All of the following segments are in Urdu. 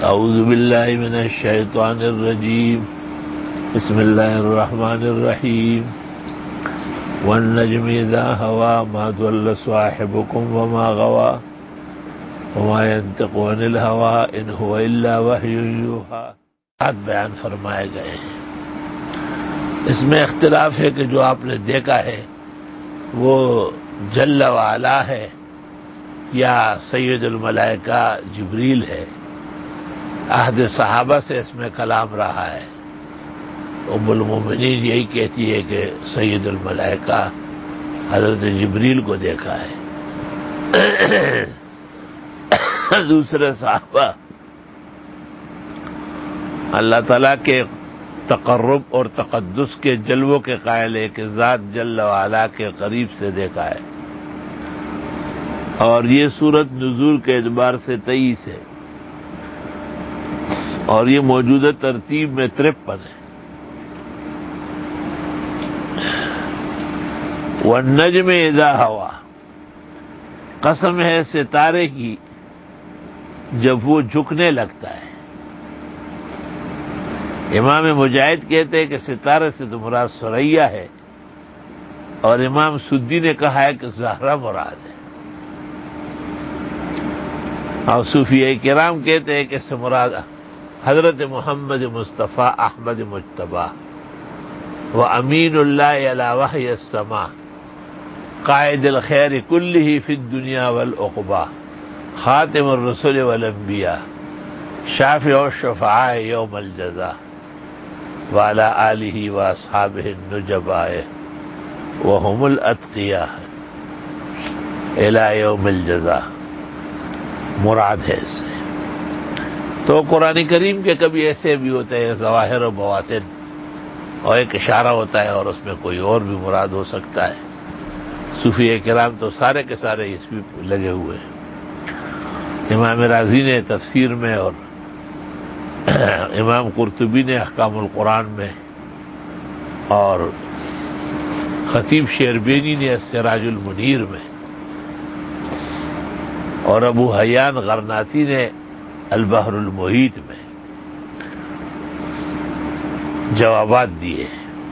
اعوذ باللہ من الشیطان الرجیم بسم اللہ الرحمن الرحیم والنجم اذا ہوا ما ضل صاحبكم وما غوا وما ينطق عن الهوى ان هو الا وحی یوحی بات بیان فرمائے گئے ہیں۔ اس میں اختلاف ہے کہ جو آپ نے دیکھا ہے وہ جل وعلا ہے یا سید الملائکہ جبریل ہے۔ عہد صحابہ سے اس میں کلام رہا ہے۔ ام المومنین یہی کہتی ہے کہ سید الملائکہ حضرت جبریل کو دیکھا ہے۔ دوسرے صحابہ اللہ تعالیٰ کے تقرب اور تقدس کے جلووں کے قائل ہے کہ ذات جل وعلا کے قریب سے دیکھا ہے، اور یہ صورت نزول کے اعتبار سے 23 ہے، اور یہ موجودہ ترتیب میں 53 ہے۔ والنجم اذا ہوا، قسم ہے ستارے کی جب وہ جھکنے لگتا ہے۔ امام مجاہد کہتے ہیں کہ ستارے سے تو مراد ثریا ہے، اور امام سدی نے کہا ہے کہ زہرہ مراد ہے، اور صوفیہ کرام کہتے ہیں کہ اس سے مراد حضرت محمد مصطفیٰ احمد مجتبیٰ و امین اللہ علی وحی السماء قائد الخیر کلہ فی الدنیا والعقبیٰ خاتم الرسل والانبیاء شافع الشفعاء یوم الجزاء وعلی آلہ واصحابہ النجباء وهم الاتقیاء الی یوم الجزاء مراد ہے اس سے۔ تو قرآن کریم کے کبھی ایسے بھی ہوتے ہیں ظواہر و بواطن، اور ایک اشارہ ہوتا ہے اور اس میں کوئی اور بھی مراد ہو سکتا ہے۔ صوفیہ کرام تو سارے کے سارے اس بھی لگے ہوئے ہیں۔ امام رازی نے تفسیر میں، اور امام قرطبی نے احکام القرآن میں، اور خطیب شیربینی نے السراج المنیر میں، اور ابو حیان غرناطی نے البحر المحیط میں جوابات دیے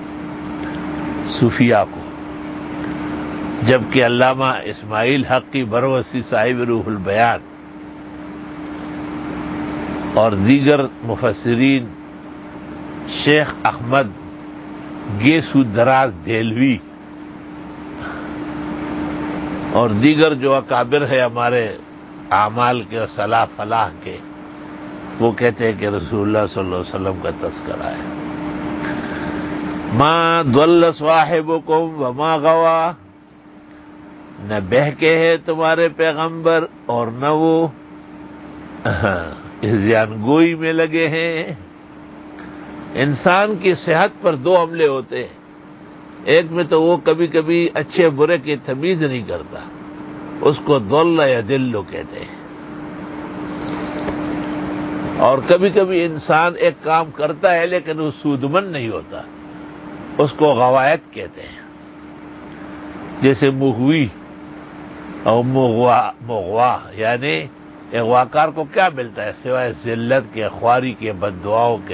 صوفیاء کو، جبکہ علامہ اسماعیل حقی بروسی صاحب روح البیان اور دیگر مفسرین شیخ احمد گیسو دراز دہلوی اور دیگر جو اکابر ہے ہمارے اعمال کے اور صلاح فلاح کے، وہ کہتے ہیں کہ رسول اللہ صلی اللہ علیہ وسلم کا تذکرہ ہے۔ ما ضل صاحبکم وما غوا، نہ بہکے ہیں تمہارے پیغمبر اور نہ وہ عصیان گوئی میں لگے ہیں۔ انسان کی صحت پر 2 حملے ہوتے ہیں، ایک میں تو وہ کبھی کبھی اچھے برے کی تمیز نہیں کرتا، اس کو ضل یا دل کہتے ہیں، اور کبھی کبھی انسان ایک کام کرتا ہے لیکن وہ سودمند نہیں ہوتا، اس کو غوایت کہتے ہیں۔ جیسے مغوی اور مغوا، یعنی اغواکار کو کیا ملتا ہے سوائے ذلت کے، خواری کے، بددعاؤں کے۔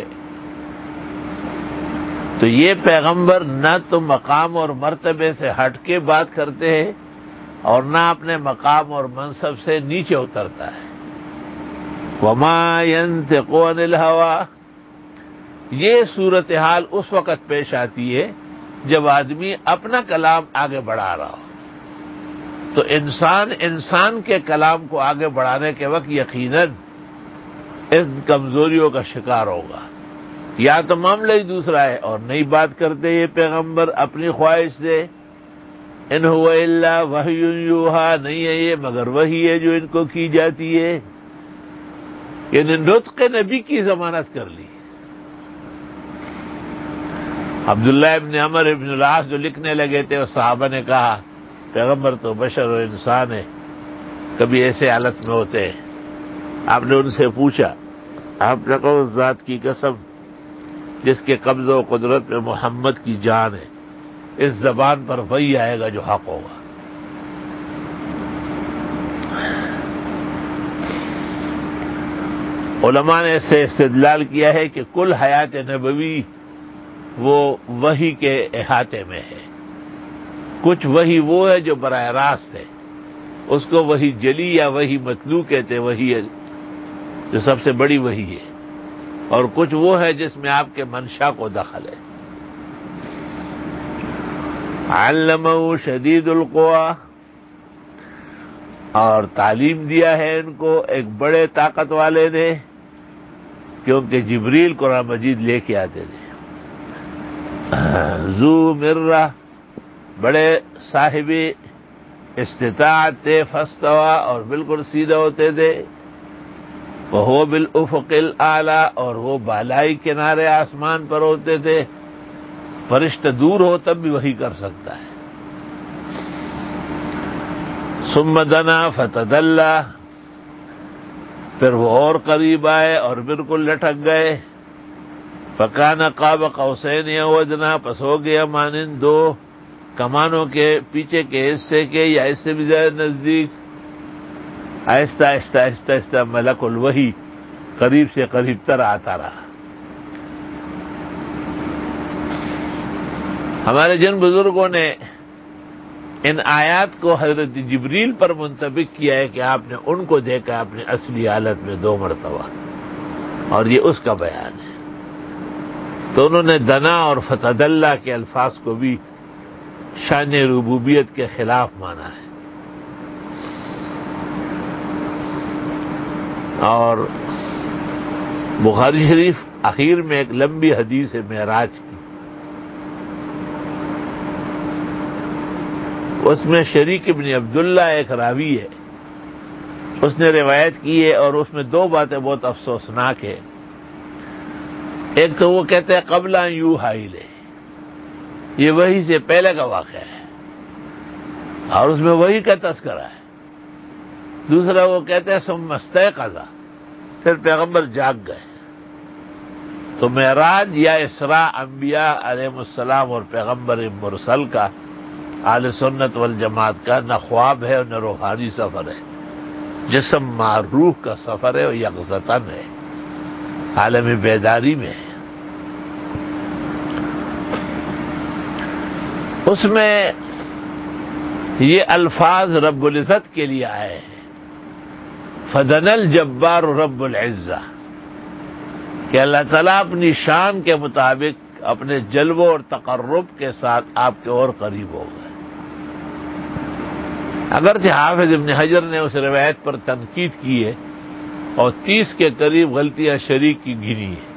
تو یہ پیغمبر نہ تو مقام اور مرتبے سے ہٹ کے بات کرتے ہیں اور نہ اپنے مقام اور منصب سے نیچے اترتا ہے۔ وما ينطق عن الهوى، یہ صورتحال اس وقت پیش آتی ہے جب آدمی اپنا کلام آگے بڑھا رہا ہو، تو انسان کے کلام کو آگے بڑھانے کے وقت یقیناً ان کمزوریوں کا شکار ہوگا، یا تو معاملہ ہی دوسرا ہے اور نئی بات کرتے یہ پیغمبر اپنی خواہش سے، ان هو الا وحی یوحی، نہیں ہے یہ مگر وحی ہے جو ان کو کی جاتی ہے، یعنی نطق نبی کی ضمانت کر لی۔ عبداللہ ابن عمر ابن العاص جو لکھنے لگے تھے، اور صحابہ نے کہا پیغمبر تو بشر و انسان ہے، کبھی ایسے حالت میں ہوتے ہیں۔ آپ نے ان سے پوچھا، آپ نے کہا اس ذات کی قسم جس کے قبضہ و قدرت میں محمد کی جان ہے، اس زبان پر وہی آئے گا جو حق ہوگا۔ علماء نے اس سے استدلال کیا ہے کہ کل حیات نبوی وہ وحی کے احاطے میں ہے. کچھ وحی وہ ہے جو براہ راست ہے، اس کو وحی جلی یا وحی مطلوع کہتے، وحی جو سب سے بڑی وحی ہے، اور کچھ وہ ہے جس میں آپ کے منشا کو دخل ہے. علمہ شدید القویٰ، اور تعلیم دیا ہے ان کو ایک بڑے طاقت والے نے، کیونکہ جبریل قرآن مجید لے کے آتے تھے. ذو مرہ، بڑے صاحب استطاعت تھے، فاستویٰ، اور بالکل سیدھے ہوتے تھے. وہو بالافق الاعلی، اور وہ بالائی کنارے آسمان پر ہوتے تھے. فرشتہ دور ہو تب بھی وہی کر سکتا ہے. ثم دنا فتدلی، پھر وہ اور قریب آئے اور بالکل لٹک گئے. فکان قاب قوسین او ادنی، پس ہو گیا مانند دو کمانوں کے پیچھے کے حصے کے یا اس سے بھی زیادہ نزدیک. آہستہ آہستہ آہستہ آہستہ ملک الوحی قریب سے قریب تر آتا رہا. ہمارے جن بزرگوں نے ان آیات کو حضرت جبریل پر منطبق کیا ہے کہ آپ نے ان کو دیکھا اپنی اصلی حالت میں 2 مرتبہ، اور یہ اس کا بیان ہے. تو انہوں نے دنا اور فتدلی کے الفاظ کو بھی شان ربوبیت کے خلاف مانا ہے. اور بخاری شریف اخیر میں ایک لمبی حدیث ہے معراج کی، اس میں شریک ابن عبداللہ ایک راوی ہے، اس نے روایت کی ہے، اور اس میں 2 باتیں بہت افسوسناک ہے. ایک تو وہ کہتے ہیں قبل ان یوحی الیہ، یہ وحی سے پہلے کا واقعہ ہے اور اس میں وحی کا تذکرہ ہے. دوسرا وہ کہتے ہیں ثم استيقظ، پھر پیغمبر جاگ گئے. تو معراج یا اسراء انبیاء علیہ السلام اور پیغمبر مرسل کا، اہل سنت والجماعت کا، نہ خواب ہے اور نہ روحانی سفر ہے، جسم مع روح کا سفر ہے، اور یقظتاً ہے، عالم بیداری میں ہے. اس میں یہ الفاظ رب العزت کے لیے آئے ہیں، فدنا الجبار رب العزہ، کہ اللہ تعالیٰ اپنی شان کے مطابق اپنے جلووں اور تقرب کے ساتھ آپ کے اور قریب ہو گئے. اگرچہ حافظ ابن حجر نے اس روایت پر تنقید کی ہے اور 30 کے قریب غلطیاں شریک کی گنی ہے.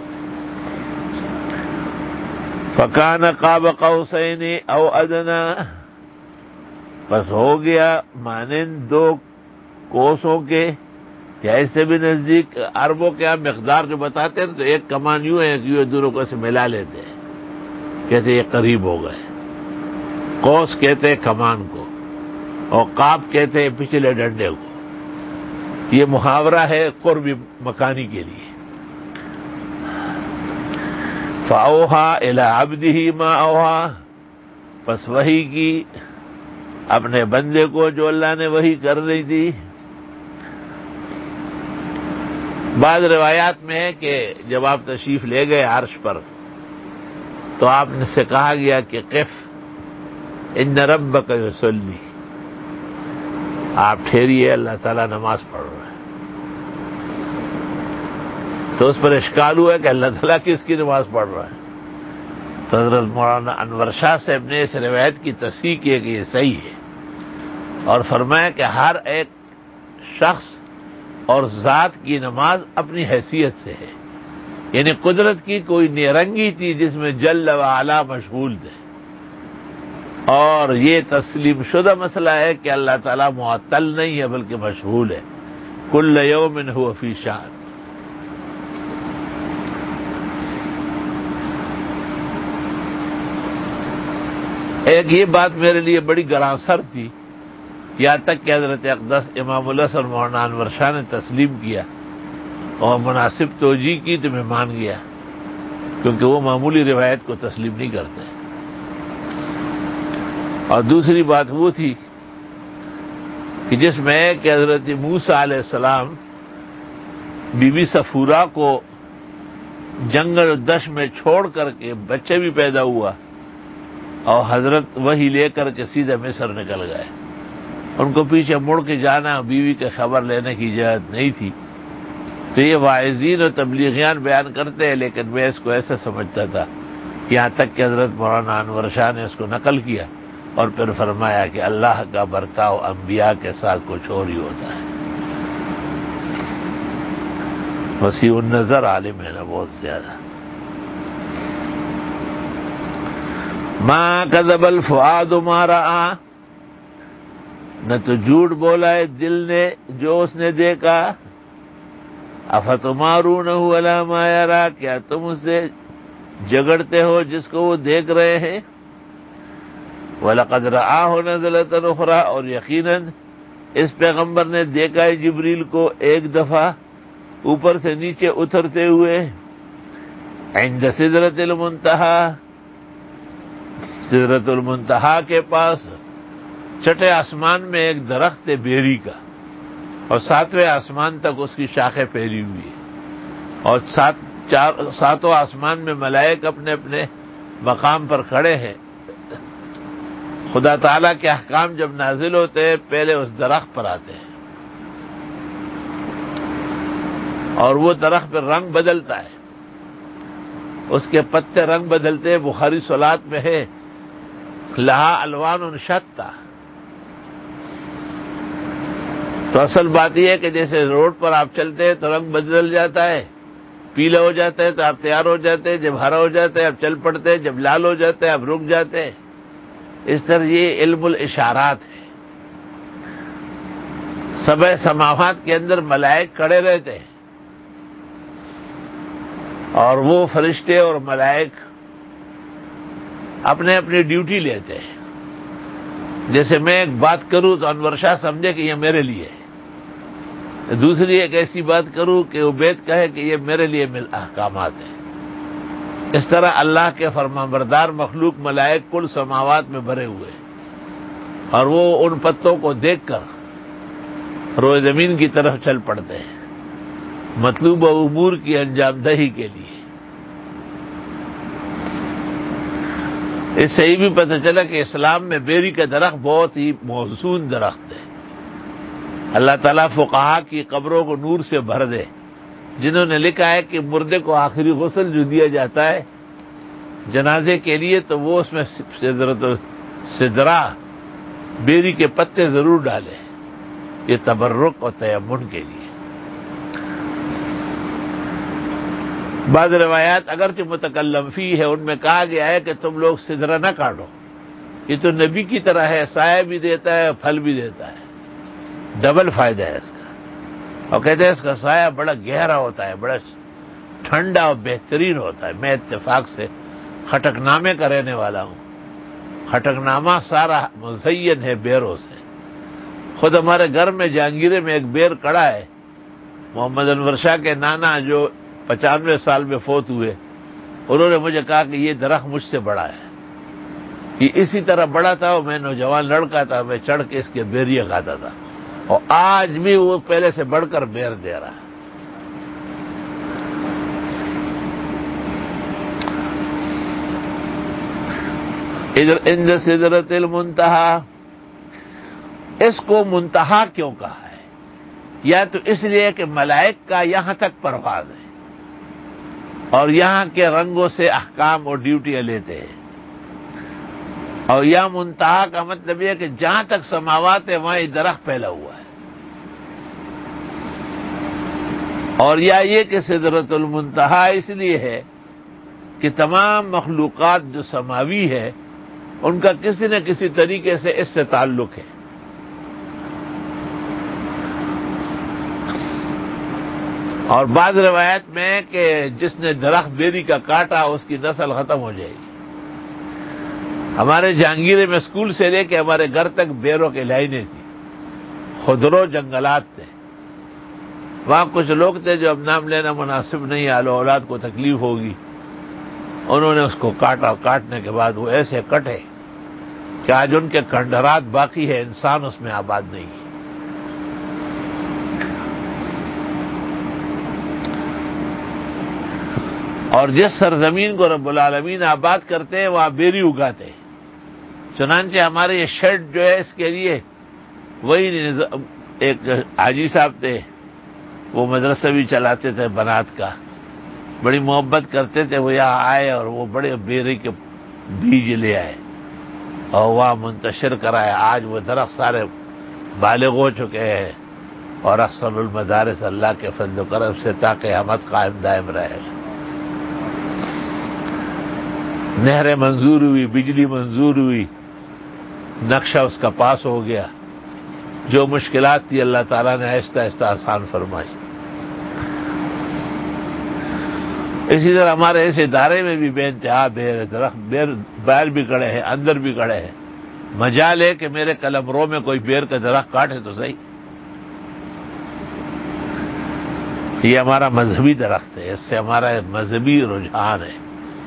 فکان قاب قوسین او ادنی، بس ہو گیا مانند 2 کوسوں کے یا اس سے بھی نزدیک. عربوں کے آپ مقدار جو بتاتے ہیں تو ایک کمان یوں ہے، ایک یوں دونوں کو سے ملا لیتے ہیں، کہتے ہیں یہ قریب ہو گئے. قوس کہتے ہیں کمان کو، اور قاب کہتے ہیں پچھلے ڈنڈے کو. یہ محاورہ ہے قرب مکانی کے لیے. فَأَوْحَىٰ إِلَىٰ عَبْدِهِ مَا أَوْحَىٰ، پس وحی کی اپنے بندے کو جو اللہ نے وحی کر رہی تھی. بعض روایات میں ہے کہ جب آپ تشریف لے گئے عرش پر تو آپ نے سے کہا گیا کہ قف ان ربک یصلی، آپ ٹھہریے، اللہ تعالیٰ نماز پڑھ رہا ہے. تو اس پر اشکال ہوا کہ اللہ تعالیٰ کس کی نماز پڑھ رہا ہے. تو حضرت مولانا انور شاہ صاحب نے اس روایت کی تصحیح کی کہ یہ صحیح ہے، اور فرمایا کہ ہر ایک شخص اور ذات کی نماز اپنی حیثیت سے ہے. یعنی قدرت کی کوئی نیرنگی تھی جس میں جل و علا مشغول تھے، اور یہ تسلیم شدہ مسئلہ ہے کہ اللہ تعالیٰ معطل نہیں ہے بلکہ مشغول ہے. کل یوم هو فی شأن. ایک یہ بات میرے لیے بڑی گرانسر تھی، یہاں تک کہ حضرت اقدس امام الحسن مولانا انور شاہ نے تسلیم کیا اور مناسب توجیہ کی تو میں مان گیا، کیونکہ وہ معمولی روایت کو تسلیم نہیں کرتے. اور دوسری بات وہ تھی کہ جس میں کہ حضرت موسیٰ علیہ السلام بی بی صفورہ کو جنگل و دشت میں چھوڑ کر کے بچے بھی پیدا ہوا اور حضرت وہی لے کر کے سیدھے مصر نکل گئے. ان کو پیچھے مڑ کے جانا بیوی کی خبر لینے کی اجازت نہیں تھی. تو یہ واعظین اور تبلیغیان بیان کرتے ہیں، لیکن میں اس کو ایسا سمجھتا تھا، یہاں تک کہ حضرت مولانا انور شاہ نے اس کو نقل کیا اور پھر فرمایا کہ اللہ کا برتاؤ انبیاء کے ساتھ کچھ اور ہی ہوتا ہے. وسیع النظر عالم ہے نا بہت زیادہ. ما کذب الفؤاد ما رأى، نہ تو جھوٹ بولا ہے دل نے جو اس نے دیکھا. افتمارونہ علی ما یرا، کیا تم اس سے جگڑتے ہو جس کو وہ دیکھ رہے ہیں. وَلَقَدْ رَآهُ نَزْلَةً أُخْرَىٰ، اور یقیناً اس پیغمبر نے دیکھا ہے جبریل کو ایک دفعہ اوپر سے نیچے اترتے ہوئے. عند سدرۃ المنتہا، سدرۃ المنتہا کے پاس چھٹے آسمان میں ایک درخت ہے بیری کا، اور 7ویں آسمان تک اس کی شاخیں پھیلی ہوئی ہے، اور ساتوں آسمان میں ملائک اپنے اپنے مقام پر کھڑے ہیں. خدا تعالیٰ کے احکام جب نازل ہوتے ہیں پہلے اس درخت پر آتے ہیں، اور وہ درخت پہ رنگ بدلتا ہے، اس کے پتے رنگ بدلتے ہیں. بخاری صلات میں ہے لہا الوان شتیٰ. تو اصل بات یہ ہے کہ جیسے روڈ پر آپ چلتے ہیں تو رنگ بدل جاتا ہے، پیلا ہو جاتا ہے تو آپ تیار ہو جاتے ہیں، جب ہرا ہو جاتا ہے آپ چل پڑتے ہیں، جب لال ہو جاتا ہے آپ رک جاتے ہیں. اس طرح یہ علم الاشارات ہے. سبع سماوات کے اندر ملائک کھڑے رہتے ہیں، اور وہ فرشتے اور ملائک اپنے اپنی ڈیوٹی لیتے ہیں. جیسے میں ایک بات کروں تو انور شاہ سمجھے کہ یہ میرے لیے ہے، دوسری ایک ایسی بات کروں کہ عبید کہے کہ یہ میرے لیے احکامات ہیں. اس طرح اللہ کے فرمانبردار مخلوق ملائک کل سماوات میں بھرے ہوئے ہیں، اور وہ ان پتوں کو دیکھ کر روئے زمین کی طرف چل پڑتے ہیں مطلوب امور کی انجام دہی کے لیے. اس سے یہ بھی پتہ چلا کہ اسلام میں بیری کا درخت بہت ہی موزون درخت ہے. اللہ تعالیٰ فقہا کی قبروں کو نور سے بھر دے. جنہوں نے لکھا ہے کہ مردے کو آخری غسل جو دیا جاتا ہے جنازے کے لیے تو وہ اس میں سدرہ بیری کے پتے ضرور ڈالے، یہ تبرک اور تیمن کے لیے. بعض روایات اگرچہ متکلم فی ہے، ان میں کہا گیا ہے کہ تم لوگ سدرہ نہ کاٹو، یہ تو نبی کی طرح ہے، سایہ بھی دیتا ہے پھل بھی دیتا ہے، ڈبل فائدہ ہے اس کا. اور کہتے ہیں اس کا سایہ بڑا گہرا ہوتا ہے، بڑا ٹھنڈا اور بہترین ہوتا ہے. میں اتفاق سے خٹک نامے کا رہنے والا ہوں. خٹک نامہ سارا مزین ہے بیروں سے. خود ہمارے گھر میں جہانگیرے میں ایک بیر کڑا ہے. محمد انور شاہ کے نانا جو 95 سال میں فوت ہوئے، انہوں نے مجھے کہا کہ یہ درخت مجھ سے بڑا ہے. یہ اسی طرح بڑا تھا اور میں نوجوان لڑکا تھا، میں چڑھ کے اس کے بیریاں کھاتا تھا، اور آج بھی وہ پہلے سے بڑھ کر بیر دے رہا ہے. ادھر عند سدرۃ المنتہا، اس کو منتہا کیوں کہا ہے؟ یا تو اس لیے کہ ملائک کا یہاں تک پرواز ہے اور یہاں کے رنگوں سے احکام اور ڈیوٹیاں لیتے ہیں، اور یا منتہا کا مطلب یہ کہ جہاں تک سماوات ہے وہاں یہ درخت پھیلا ہوا ہے، اور یا یہ کہ سدرۃ المنتہا اس لیے ہے کہ تمام مخلوقات جو سماوی ہے ان کا کسی نہ کسی طریقے سے اس سے تعلق ہے. اور بعض روایت میں کہ جس نے درخت بیری کا کاٹا اس کی نسل ختم ہو جائے گی. ہمارے جہانگیرے میں اسکول سے لے کے ہمارے گھر تک بیروں کی لائنیں تھیں، خودرو جنگلات تھے. وہاں کچھ لوگ تھے جو اب نام لینا مناسب نہیں، آل اولاد کو تکلیف ہوگی، انہوں نے اس کو کاٹا. کاٹنے کے بعد وہ ایسے کٹے کہ آج ان کے کھنڈرات باقی ہے، انسان اس میں آباد نہیں ہے. اور جس سرزمین کو رب العالمین آباد کرتے ہیں وہاں بیری اگاتے ہیں. چنانچہ ہمارے یہ شیڈ جو ہے اس کے لیے وہی ایک حاجی صاحب تھے، وہ مدرسہ بھی چلاتے تھے بنات کا، بڑی محبت کرتے تھے. وہ یہاں آئے اور وہ بڑے بیری کے بیج لے آئے اور وہاں منتشر کرائے. آج وہ درخت سارے بالغ ہو چکے ہیں اور احسن المدارس اللہ کے فضل و کرم سے تا قیامت قائم دائم رہے گا. نہریں منظور ہوئی، بجلی منظور ہوئی، نقشہ اس کا پاس ہو گیا. جو مشکلات تھی اللہ تعالیٰ نے آہستہ آہستہ آسان فرمائی. اسی طرح ہمارے اس ادارے میں بھی بے انتہا بیر درخت، بیر باہر بھی کھڑے ہیں، اندر بھی کھڑے ہیں. مجال ہے کہ میرے قلمرو میں کوئی بیر کا درخت کاٹے تو صحیح. یہ ہمارا مذہبی درخت ہے، اس سے ہمارا مذہبی رجحان ہے.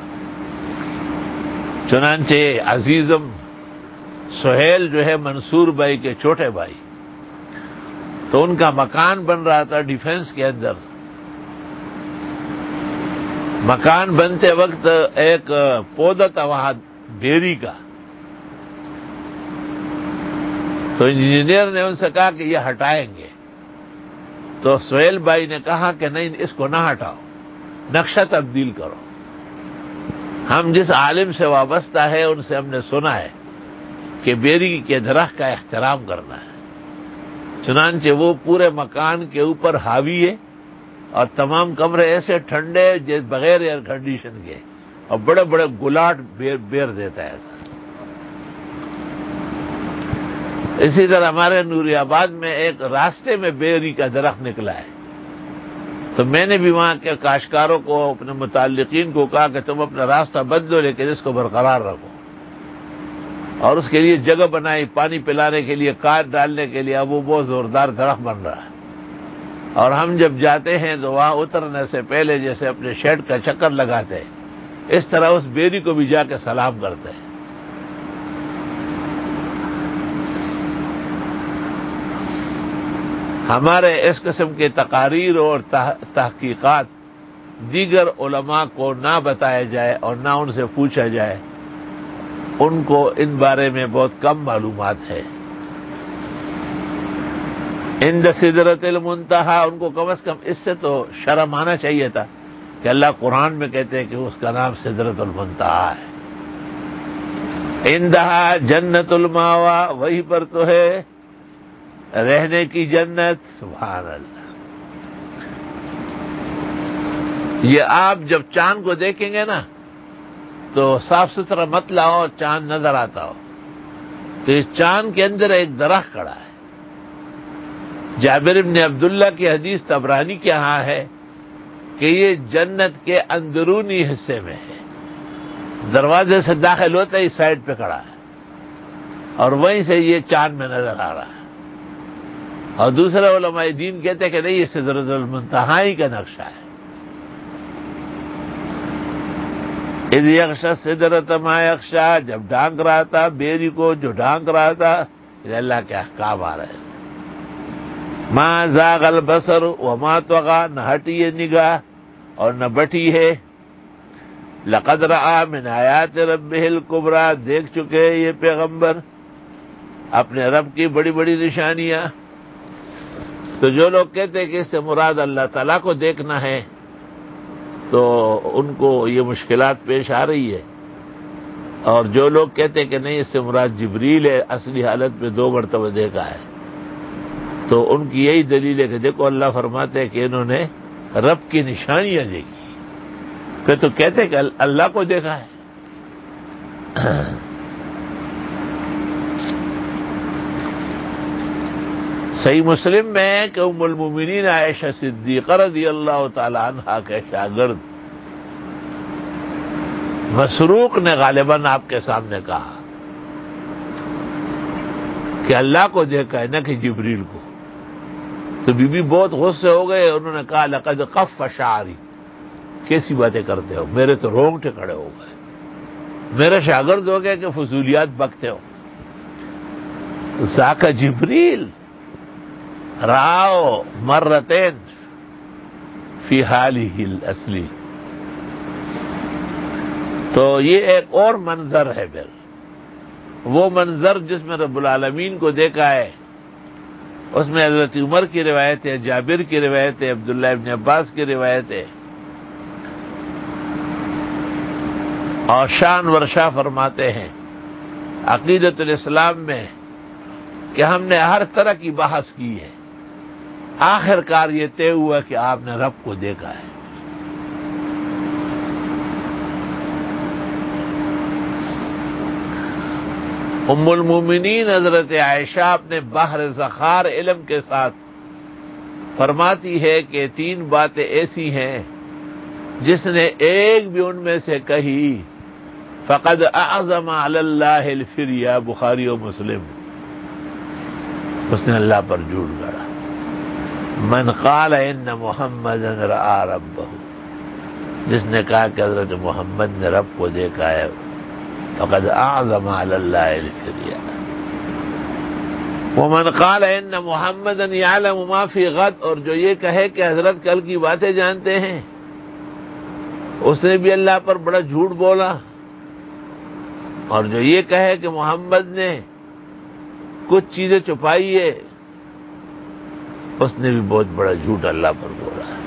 چنانچہ عزیزم سہیل جو ہے منصور بھائی کے چھوٹے بھائی، تو ان کا مکان بن رہا تھا ڈیفنس کے اندر. مکان بنتے وقت ایک پودا تھا وہاں بیری کا، تو انجینئر نے ان سے کہا کہ یہ ہٹائیں گے. تو سہیل بھائی نے کہا کہ نہیں، اس کو نہ ہٹاؤ، نقشہ تبدیل کرو. ہم جس عالم سے وابستہ ہے ان سے ہم نے سنا ہے کہ بیری کے درخت کا احترام کرنا ہے. چنانچہ وہ پورے مکان کے اوپر حاوی ہے اور تمام کمرے ایسے ٹھنڈے بغیر ایئر کنڈیشن کے، اور بڑے بڑے گلاٹ بیر دیتا ہے ایسا. اسی طرح ہمارے نوری آباد میں ایک راستے میں بیری کا درخت نکلا ہے. تو میں نے بھی وہاں کے کاشتکاروں کو، اپنے متعلقین کو کہا کہ تم اپنا راستہ بدلو لیکن اس کو برقرار رکھو، اور اس کے لیے جگہ بنائی پانی پلانے کے لیے، کار ڈالنے کے لیے. اب وہ بہت زوردار درخت بن رہا ہے. اور ہم جب جاتے ہیں تو وہاں اترنے سے پہلے جیسے اپنے شیڈ کا چکر لگاتے ہیں، اس طرح اس بیری کو بھی جا کے سلام کرتے ہیں. ہمارے اس قسم کے تقاریر اور تحقیقات دیگر علماء کو نہ بتایا جائے اور نہ ان سے پوچھا جائے، ان کو ان بارے میں بہت کم معلومات ہے. عند سدرۃ المنتہا، ان کو کم از کم اس سے تو شرم آنا چاہیے تھا کہ اللہ قرآن میں کہتے ہیں کہ اس کا نام سدرۃ المنتہا ہے. عندہا جنت الماوا، وہی پر تو ہے رہنے کی جنت. سبحان اللہ. یہ آپ جب چاند کو دیکھیں گے نا تو صاف ستھرا مت لاؤ، چاند نظر آتا ہو، تو اس چاند کے اندر ایک درخت کھڑا ہے. جابر بن عبداللہ کی حدیث طبرانی کے ہاں ہے کہ یہ جنت کے اندرونی حصے میں ہے. دروازے سے داخل ہوتا ہی سائڈ پہ کھڑا ہے اور وہیں سے یہ چاند میں نظر آ رہا ہے. اور دوسرے علماء دین کہتے ہیں کہ نہیں، یہ سدرۃ المنتہا ہی کا نقشہ ہے. اذ یغشی سدرۃ ما یغشی، جب ڈھانک رہا تھا بیری کو جو ڈھانک رہا تھا. یہ اللہ کے احکام آ رہے ہیں. ما زاغ البصر وما طغى، نہ ہٹی ہے نگاہ اور نہ بٹی ہے. لقد رأى من آیات ربہ الکبریٰ، دیکھ چکے یہ پیغمبر اپنے رب کی بڑی بڑی نشانیاں. تو جو لوگ کہتے ہیں کہ اس سے مراد اللہ تعالیٰ کو دیکھنا ہے تو ان کو یہ مشکلات پیش آ رہی ہے. اور جو لوگ کہتے ہیں کہ نہیں، اس سے مراد جبریل ہے، اصلی حالت میں 2 مرتبہ دیکھا ہے، تو ان کی یہی دلیل ہے کہ دیکھو اللہ فرماتے ہیں کہ انہوں نے رب کی نشانیاں دیکھی. پھر تو کہتے کہ اللہ کو دیکھا ہے. صحیح مسلم میں ہے کہ ام المومنین عائشہ صدیقہ رضی اللہ تعالی عنہا کے شاگرد مسروق نے غالباً آپ کے سامنے کہا کہ اللہ کو دیکھا ہے، نہ کہ جبریل کو. تو بی بی بہت غصے ہو گئے. انہوں نے کہا لقد قف شعری، کیسی باتیں کرتے ہو، میرے تو رونگٹے کھڑے ہو گئے. میرے شاگرد ہو گئے کہ فضولیات بکتے ہو. ذاک جبریل راؤ مرتين فی حالہ الاصلی، تو یہ ایک اور منظر ہے پھر، وہ منظر جس میں رب العالمین کو دیکھا ہے، اس میں حضرت عمر کی روایت ہے، جابر کی روایت ہے، عبداللہ ابن عباس کی روایت ہے، اور شان ورشا فرماتے ہیں عقیدۃ الاسلام میں کہ ہم نے ہر طرح کی بحث کی ہے، آخر کار یہ طے ہوا کہ آپ نے رب کو دیکھا ہے۔ ام المومنین حضرت عائشہ اپنے بحر ذخار علم کے ساتھ فرماتی ہے کہ 3 باتیں ایسی ہیں جس نے ایک بھی ان میں سے کہی فقد اعظم علی اللہ الفریا، بخاری و مسلم، اس نے اللہ پر جھوٹ گاڑا۔ من قال ان محمد رأى ربہ، جس نے کہا کہ حضرت محمد نے رب کو دیکھا ہے، فقد اعظم علی اللہ الفریا۔ ومن قال ان محمدا یعلم ما فی غد، اور جو یہ کہے کہ حضرت کل کی باتیں جانتے ہیں، اس نے بھی اللہ پر بڑا جھوٹ بولا۔ اور جو یہ کہے کہ محمد نے کچھ چیزیں چھپائی ہے، اس نے بھی بہت بڑا جھوٹ اللہ پر بولا ہے۔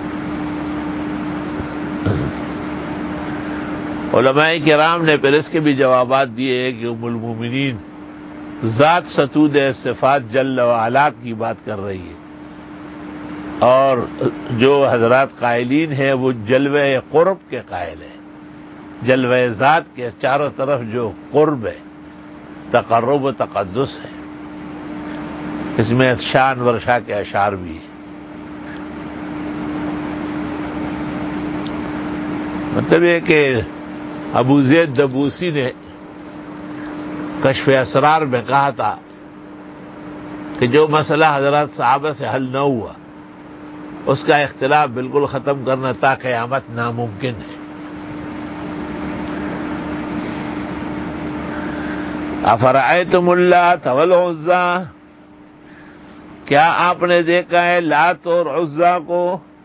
علماء کرام نے پھر اس کے بھی جوابات دیے ہیں کہ ام المومنین ذات ستود صفات جل و علا کی بات کر رہی ہے، اور جو حضرات قائلین ہیں وہ جلوہ قرب کے قائل ہیں، جلوہ ذات کے چاروں طرف جو قرب ہے، تقرب و تقدس ہے، اس میں شان ورشا کے اشعار بھی ہیں۔ مطلب یہ کہ ابو زید دبوسی نے کشف اسرار میں کہا تھا کہ جو مسئلہ حضرات صحابہ سے حل نہ ہوا، اس کا اختلاف بالکل ختم کرنا تا قیامت ناممکن ہے۔ افرأیتم اللات والعزی، کیا آپ نے دیکھا ہے لات اور عزیٰ کو،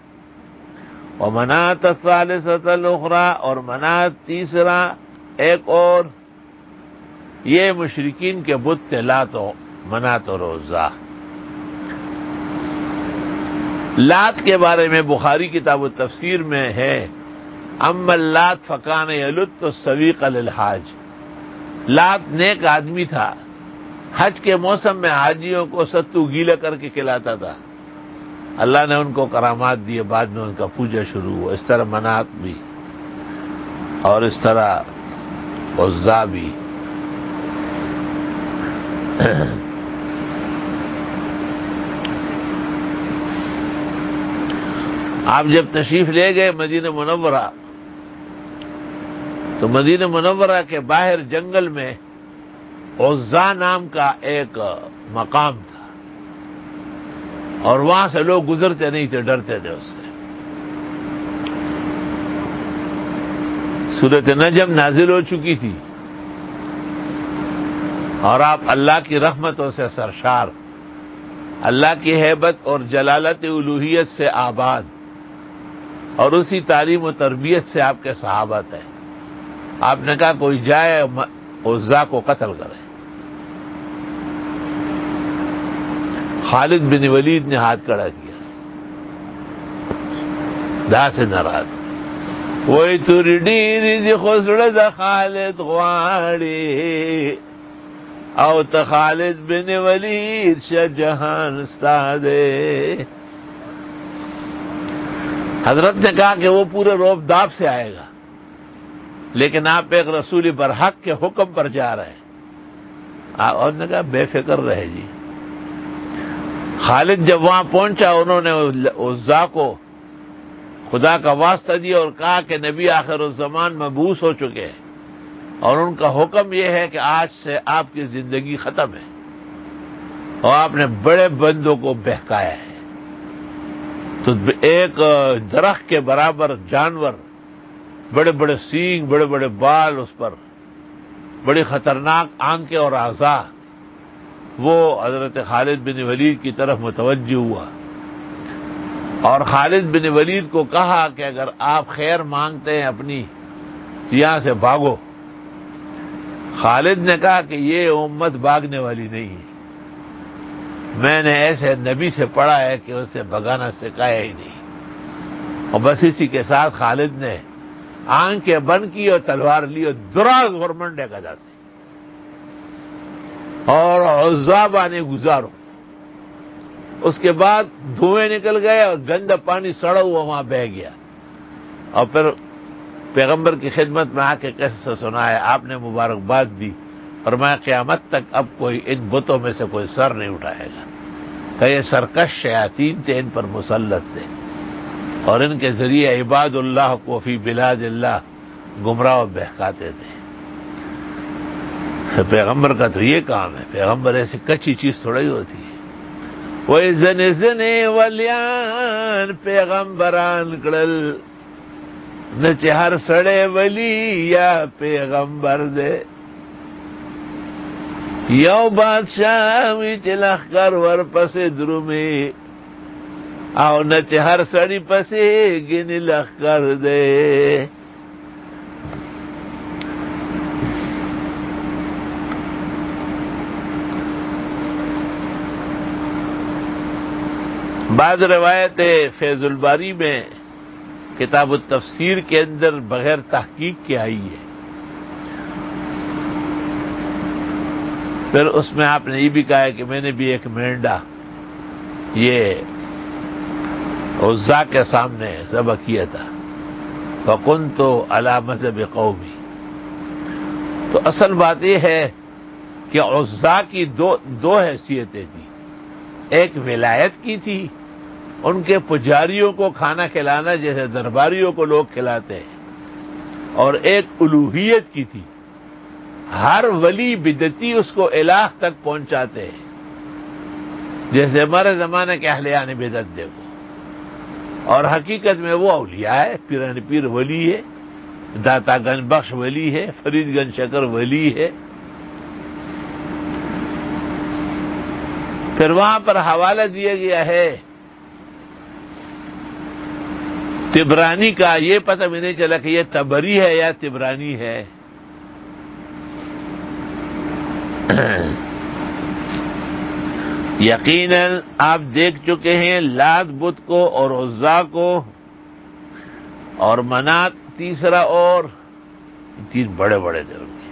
ومناۃ الثالثۃ الاخری، اور منات تیسرا ایک اور، یہ مشرکین کے بت تھے لات و منات اور عزیٰ۔ لات کے بارے میں بخاری کتاب التفسیر میں ہے، اما اللات فکان یلت السویق للحاج، لات نیک آدمی تھا، حج کے موسم میں حاجیوں کو ستو گیلا کر کے کھلاتا تھا۔ اللہ نے ان کو کرامات دیے، بعد میں ان کا پوجا شروع ہوا۔ اس طرح منات بھی اور اس طرح عزیٰ بھی۔ آپ جب تشریف لے گئے مدینہ منورہ، تو مدینہ منورہ کے باہر جنگل میں عزیٰ نام کا ایک مقام تھا، اور وہاں سے لوگ گزرتے نہیں تھے، ڈرتے تھے اس سے۔ سورۃ نجم نازل ہو چکی تھی، اور آپ اللہ کی رحمتوں سے سرشار، اللہ کی ہیبت اور جلالت الوہیت سے آباد، اور اسی تعلیم و تربیت سے آپ کے صحابہ تھے۔ آپ نے کہا کوئی جائے عزیٰ کو قتل کرے۔ خالد بن ولید نے ہاتھ کھڑا کیا، دا سے ناراض، وہی توری ڈیری دی خوسڑ دا خالد غواڑی، او تا خالد بن ولید شاہ جہان استادے۔ حضرت نے کہا کہ وہ پورے روب داب سے آئے گا، لیکن آپ ایک رسول برحق کے حکم پر جا رہے ہیں۔ اور نے کہا بے فکر رہے جی۔ خالد جب وہاں پہنچا، انہوں نے عزیٰ کو خدا کا واسطہ دیا اور کہا کہ نبی آخر الزمان مبعوث ہو چکے ہیں، اور ان کا حکم یہ ہے کہ آج سے آپ کی زندگی ختم ہے، اور آپ نے بڑے بندوں کو بہکایا ہے۔ تو ایک درخت کے برابر جانور، بڑے بڑے سینگ، بڑے بڑے بال اس پر، بڑی خطرناک آنکھیں اور اعضاء، وہ حضرت خالد بن ولید کی طرف متوجہ ہوا، اور خالد بن ولید کو کہا کہ اگر آپ خیر مانگتے ہیں اپنی، یہاں سے بھاگو. خالد نے کہا کہ یہ امت بھاگنے والی نہیں ہے. میں نے ایسے نبی سے پڑھا ہے کہ اس نے بھگانا سکھایا ہی نہیں. اور بس اسی کے ساتھ خالد نے آنکھیں بند کی اور تلوار لی اور دراز ورمنڈے گدا سے اور عزابہ نے گزارو. اس کے بعد دھوئیں نکل گئے اور گندا پانی سڑا ہوا وہاں بہہ گیا. اور پھر پیغمبر کی خدمت میں آ کے کیسے سنایا, آپ نے مبارکباد دی اور میں قیامت تک اب کوئی ان بتوں میں سے کوئی سر نہیں اٹھائے گا کہ یہ سرکش شیاطین تھے, ان پر مسلط تھے اور ان کے ذریعے عباد اللہ کو فی بلاد اللہ گمراہ و بہکاتے تھے. پیغمبر کا تو یہ کام ہے. پیغمبر ایسی کچی چیز تھوڑی ہوتی ہے. وہی زن ولیان پیغمبران کڑل نچ ہر سڑے ولی یا پیغمبر دے. یو بادشاہ وچ لخکر ور پسے درومی او نچ ہر سڑی پسے گن لخکر دے. بعض روایت فیض الباری میں کتاب التفسیر کے اندر بغیر تحقیق کے آئی ہے. پھر اس میں آپ نے یہ بھی کہا ہے کہ میں نے بھی ایک مینڈا یہ عزا کے سامنے ذبح کیا تھا. فَكُنْتُ عَلَى مَذْهَبِ قَوْمِي. تو اصل بات یہ ہے کہ عزا کی دو حیثیتیں تھیں. ایک ولایت کی تھی, ان کے پجاریوں کو کھانا کھلانا جیسے درباریوں کو لوگ کھلاتے ہیں, اور ایک الوہیت کی تھی. ہر ولی بدعتی اس کو الہ تک پہنچاتے ہیں, جیسے ہمارے زمانے کے اہلیان بدعت دیکھو. اور حقیقت میں وہ اولیاء ہے. پیران پیر ولی ہے, داتا گنج بخش ولی ہے, فرید گنج شکر ولی ہے. پھر وہاں پر حوالہ دیا گیا ہے تبرانی کا. یہ پتہ بھی نہیں چلا کہ یہ تبری ہے یا تبرانی ہے. یقیناً آپ دیکھ چکے ہیں لات بت کو اور عزا کو اور منات تیسرا, اور تین بڑے بڑے تھے ان کے.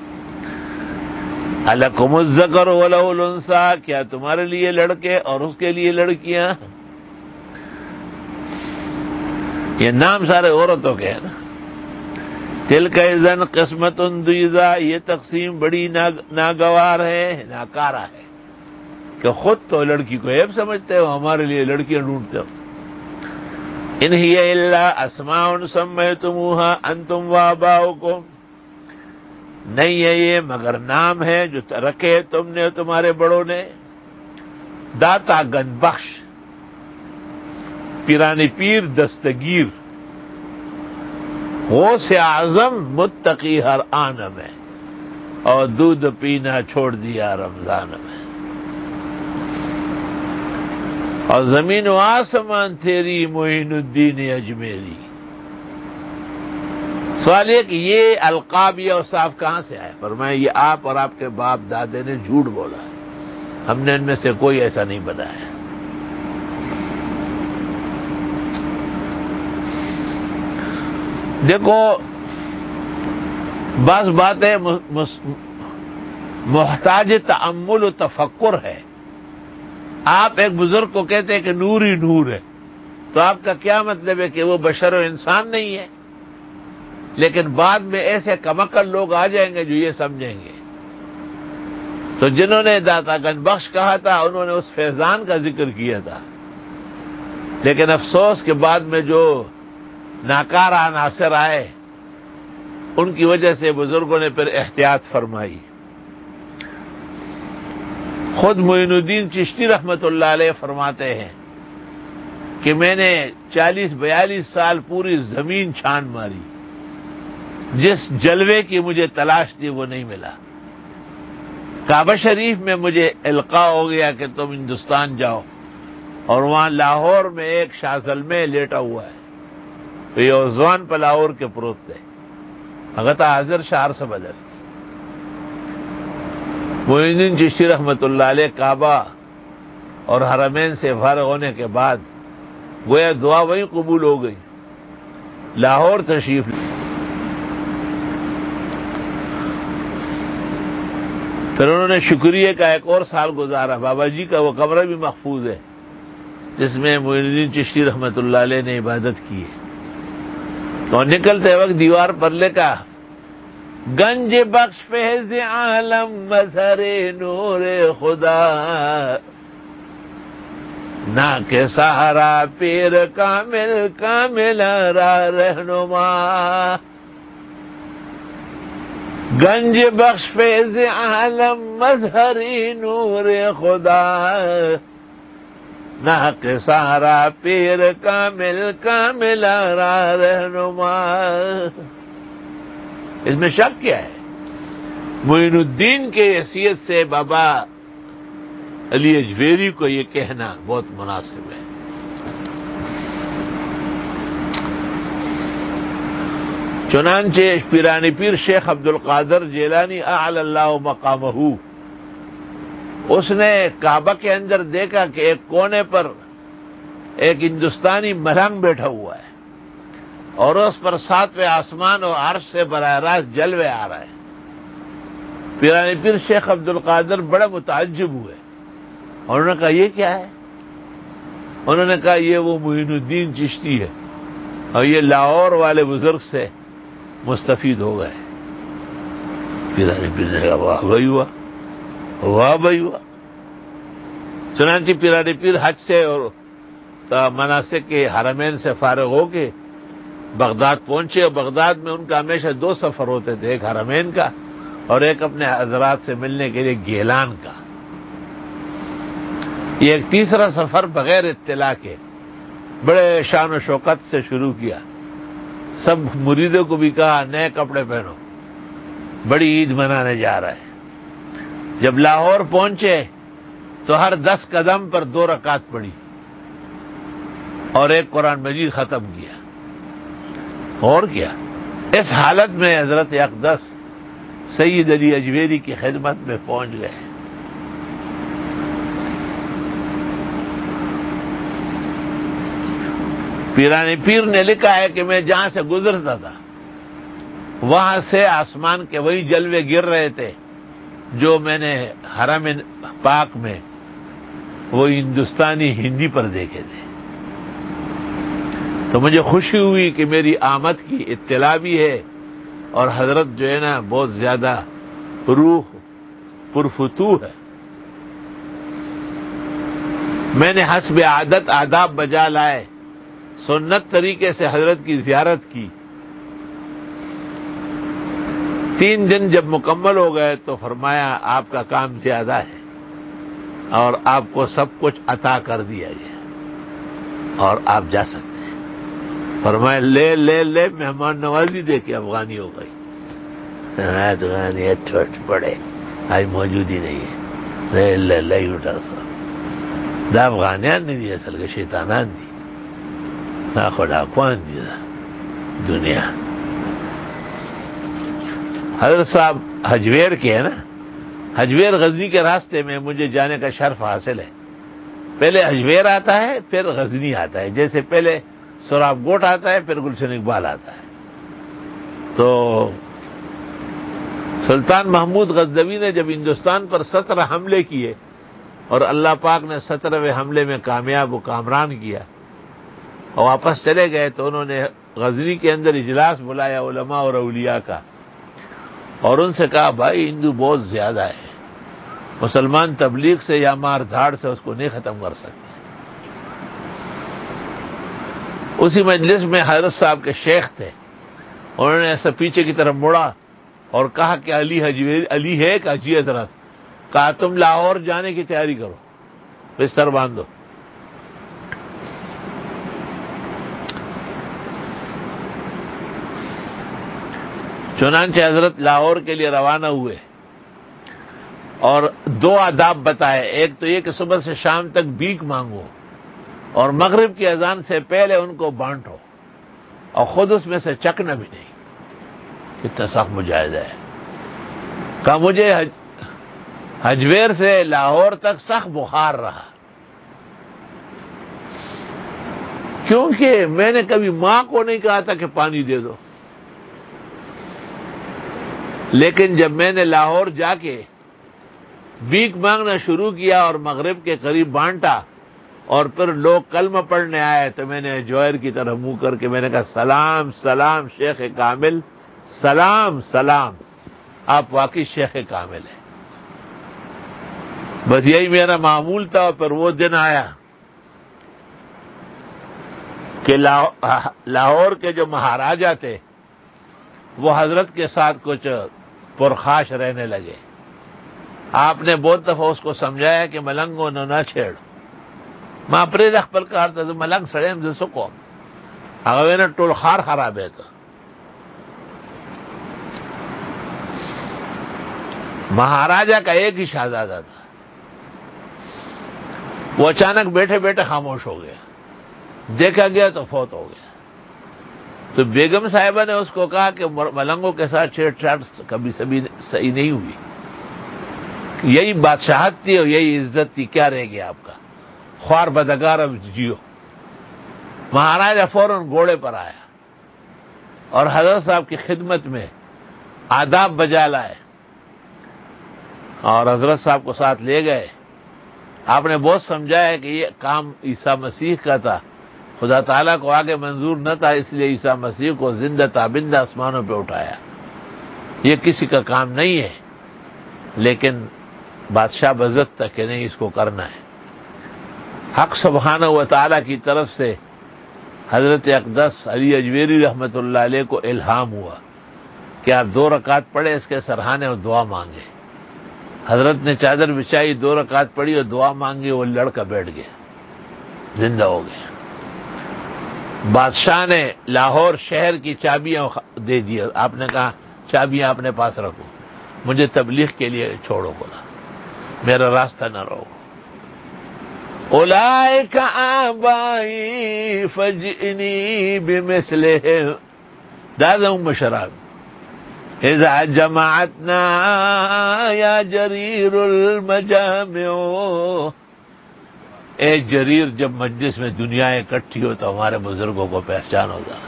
الکم الذکر ولہ الانثی, کیا تمہارے لیے لڑکے اور اس کے لیے لڑکیاں. یہ نام سارے عورتوں کے ہیں نا. تلک اذن قسمت ضیزی, یہ تقسیم بڑی ناگوار ہے, ناکارہ ہے کہ خود تو لڑکی کو عیب سمجھتے ہو, ہمارے لیے لڑکیاں ڈھونڈتے ہو. ان ہی الا اسماء سمیتموها انتم وآباؤکم, نہیں ہے یہ مگر نام ہے جو رکھے تم نے تمہارے بڑوں نے. داتا گن بخش, پیرانی پیر دستگیر, غوث اعظم متقی ہر آن میں, اور دودھ پینا چھوڑ دیا رمضان میں. اور زمین و آسمان تیری معین الدین اجمیری. سوال یہ کہ یہ القاب یہ اوصاف کہاں سے آئے؟ فرمایا یہ آپ اور آپ کے باپ دادے نے جھوٹ بولا, ہم نے ان میں سے کوئی ایسا نہیں بنایا. دیکھو بعض باتیں محتاج تأمل و تفکر ہے. آپ ایک بزرگ کو کہتے ہیں کہ نور ہی نور ہے, تو آپ کا کیا مطلب ہے کہ وہ بشر و انسان نہیں ہے؟ لیکن بعد میں ایسے کمکل لوگ آ جائیں گے جو یہ سمجھیں گے. تو جنہوں نے داتا گنج بخش کہا تھا انہوں نے اس فیضان کا ذکر کیا تھا, لیکن افسوس کے بعد میں جو ناکارہ عناصر آئے ان کی وجہ سے بزرگوں نے پھر احتیاط فرمائی. خود معین الدین چشتی رحمت اللہ علیہ فرماتے ہیں کہ میں نے 40-42 سال پوری زمین چھان ماری, جس جلوے کی مجھے تلاش تھی وہ نہیں ملا. کعبہ شریف میں مجھے القاء ہو گیا کہ تم ہندوستان جاؤ, اور وہاں لاہور میں ایک شاہ زلمے لیٹا ہوا ہے, تو یہ عثمان پہ لاہور کے پروت تھے. اگتا حاضر شہر سے بدل معین الدین چشتی رحمت اللہ علیہ کعبہ اور حرمین سے فارغ ہونے کے بعد گویا دعا وہیں قبول ہو گئی، لاہور تشریف پھر انہوں نے شکریہ کا ایک اور سال گزارا۔ بابا جی کا وہ کمرہ بھی محفوظ ہے جس میں معین الدین چشتی رحمت اللہ علیہ نے عبادت کی ہے۔ تو نکلتے وقت دیوار پر لکھا گنج بخش فیض عالم مظہر نور خدا، نہ کہ سہارا پیر کامل کامل را رہنما، گنج بخش فیض عالم مظہر نور خدا، نہ کہ سہارا پیر کامل کامل را رہنما۔ اس میں شک کیا ہے؟ معین الدین کے حیثیت سے بابا علی اجویری کو یہ کہنا بہت مناسب ہے۔ چنانچہ پیرانی پیر شیخ عبد القادر جیلانی اعلی اللہ مقامہ، اس نے کعبہ کے اندر دیکھا کہ ایک کونے پر ایک ہندوستانی ملنگ بیٹھا ہوا ہے اور اس پر ساتویں آسمان اور عرش سے براہ راست جلوے آ رہے ہیں۔ پیرانی پیر شیخ عبد القادر بڑے متعجب ہوئے اور انہوں نے کہا یہ کیا ہے؟ انہوں نے کہا یہ وہ معین الدین چشتی ہے اور یہ لاہور والے بزرگ سے مستفید ہو گئے۔ پیرانی پیر نے کہا واہ بھائی ہوا، واہ بھائی ہوا۔ چنانچہ پیرانی پیر حج سے اور مناسک کے حرمین سے فارغ ہو کے بغداد پہنچے، اور بغداد میں ان کا ہمیشہ دو سفر ہوتے تھے، ایک حرمین کا اور ایک اپنے حضرات سے ملنے کے لیے گیلان کا۔ یہ ایک تیسرا سفر بغیر اطلاع کے بڑے شان و شوکت سے شروع کیا۔ سب مریدوں کو بھی کہا نئے کپڑے پہنو، بڑی عید منانے جا رہے ہیں۔ جب لاہور پہنچے تو ہر 10 قدم پر 2 رکعت پڑھی اور ایک قرآن مجید ختم کیا۔ اور کیا؟ اس حالت میں حضرت اقدس سید علی اجویری کی خدمت میں پہنچ گئے۔ پیرانی پیر نے لکھا ہے کہ میں جہاں سے گزرتا تھا وہاں سے آسمان کے وہی جلوے گر رہے تھے جو میں نے حرم پاک میں وہ ہندوستانی ہندی پر دیکھے تھے۔ تو مجھے خوشی ہوئی کہ میری آمد کی اطلاع بھی ہے، اور حضرت جو ہے نا بہت زیادہ روح پرفتوح ہے۔ میں نے حسب عادت آداب بجا لائے، سنت طریقے سے حضرت کی زیارت کی۔ 3 دن جب مکمل ہو گئے تو فرمایا آپ کا کام زیادہ ہے اور آپ کو سب کچھ عطا کر دیا گیا اور آپ جا سکتے ہیں۔ فرمایا لے لے لے، مہمان نوازی دے کے افغانی ہو گئی۔ افغانی چھوٹ پڑے آج موجود ہی نہیں ہے، لے لے لے اٹھا سا دا افغانیان نہیں دی، اصل کے شیطانان دی، نا خدا کون دی دنیا۔ حضرت صاحب حجویر کے ہیں نا، حجویر غزنی کے راستے میں مجھے جانے کا شرف حاصل ہے۔ پہلے حجویر آتا ہے پھر غزنی آتا ہے، جیسے پہلے سراب گوٹ آتا ہے پھر گلشن اقبال آتا ہے۔ تو سلطان محمود غزنوی نے جب ہندوستان پر 17 حملے کیے اور اللہ پاک نے 17ویں حملے میں کامیاب و کامران کیا اور واپس چلے گئے، تو انہوں نے غزنی کے اندر اجلاس بلایا علماء اور اولیاء کا، اور ان سے کہا بھائی ہندو بہت زیادہ ہے، مسلمان تبلیغ سے یا مار دھاڑ سے اس کو نہیں ختم کر سکتے۔ اسی مجلس میں حضرت صاحب کے شیخ تھے، انہوں نے ایسا پیچھے کی طرف مڑا اور کہا کہ علی ہے کہ جی حضرت، کہا تم لاہور جانے کی تیاری کرو، بستر باندھو۔ چنانچہ حضرت لاہور کے لیے روانہ ہوئے اور 2 آداب بتائے، ایک تو یہ کہ صبح سے شام تک بھیک مانگو اور مغرب کی اذان سے پہلے ان کو بانٹو اور خود اس میں سے چکنا بھی نہیں۔ اتنا سخت مجاہدہ ہے. کہا مجھے حجویر سے لاہور تک سخت بخار رہا، کیونکہ میں نے کبھی ماں کو نہیں کہا تھا کہ پانی دے دو، لیکن جب میں نے لاہور جا کے بھیک مانگنا شروع کیا اور مغرب کے قریب بانٹا اور پھر لوگ کلمہ پڑھنے آئے تو میں نے جوہر کی طرف منہ کر کے میں نے کہا سلام سلام شیخ کامل، سلام سلام، آپ واقعی شیخ کامل ہیں. بس یہی میرا معمول تھا. اور پھر وہ دن آیا کہ لاہور کے جو مہاراجا تھے وہ حضرت کے ساتھ کچھ پرخاش رہنے لگے. آپ نے بہت دفعہ اس کو سمجھایا کہ ملنگوں نہ چھیڑ، ماں پرید اخبر کارتا تو ملنگ سڑے مجھے سکو اگر نا ٹول خار خراب ہے. تو مہاراجا کا ایک ہی شہزادہ تھا، وہ اچانک بیٹھے بیٹھے خاموش ہو گیا، دیکھا گیا تو فوت ہو گیا. تو بیگم صاحبہ نے اس کو کہا کہ ملنگوں کے ساتھ چھیڑ چھاڑ کبھی صحیح نہیں ہوئی، یہی بادشاہت تھی اور یہی عزت تھی، کیا رہ گیا آپ کا، خوار بدگار اب جیو. مہاراجا فوراً گھوڑے پر آیا اور حضرت صاحب کی خدمت میں آداب بجا لائے اور حضرت صاحب کو ساتھ لے گئے. آپ نے بہت سمجھایا کہ یہ کام عیسیٰ مسیح کا تھا، خدا تعالیٰ کو آگے منظور نہ تھا، اس لیے عیسیٰ مسیح کو زندہ تابندہ آسمانوں پہ اٹھایا. یہ کسی کا کام نہیں ہے، لیکن بادشاہ بزد تک کہ نہیں اس کو کرنا ہے. حق سبحانہ و تعالیٰ کی طرف سے حضرت اقدس علی اجویری رحمۃ اللہ علیہ کو الہام ہوا کہ آپ 2 رکعت پڑھے اس کے سرحانے اور دعا مانگے. حضرت نے چادر بچھائی، 2 رکعت پڑھی اور دعا مانگی، وہ لڑکا بیٹھ گیا، زندہ ہو گیا. بادشاہ نے لاہور شہر کی چابیاں دے دی. آپ نے کہا چابیاں اپنے پاس رکھو، مجھے تبلیغ کے لیے چھوڑو، بولا میرا راستہ نہ رہو. اولئک آبائی فجئنی بمثلہم، دادا شراب اذا جماعتنا یا جریر المجامع. اے جریر، جب مجلس میں دنیا اکٹھی ہو تو ہمارے بزرگوں کو پہچان ہو جانا.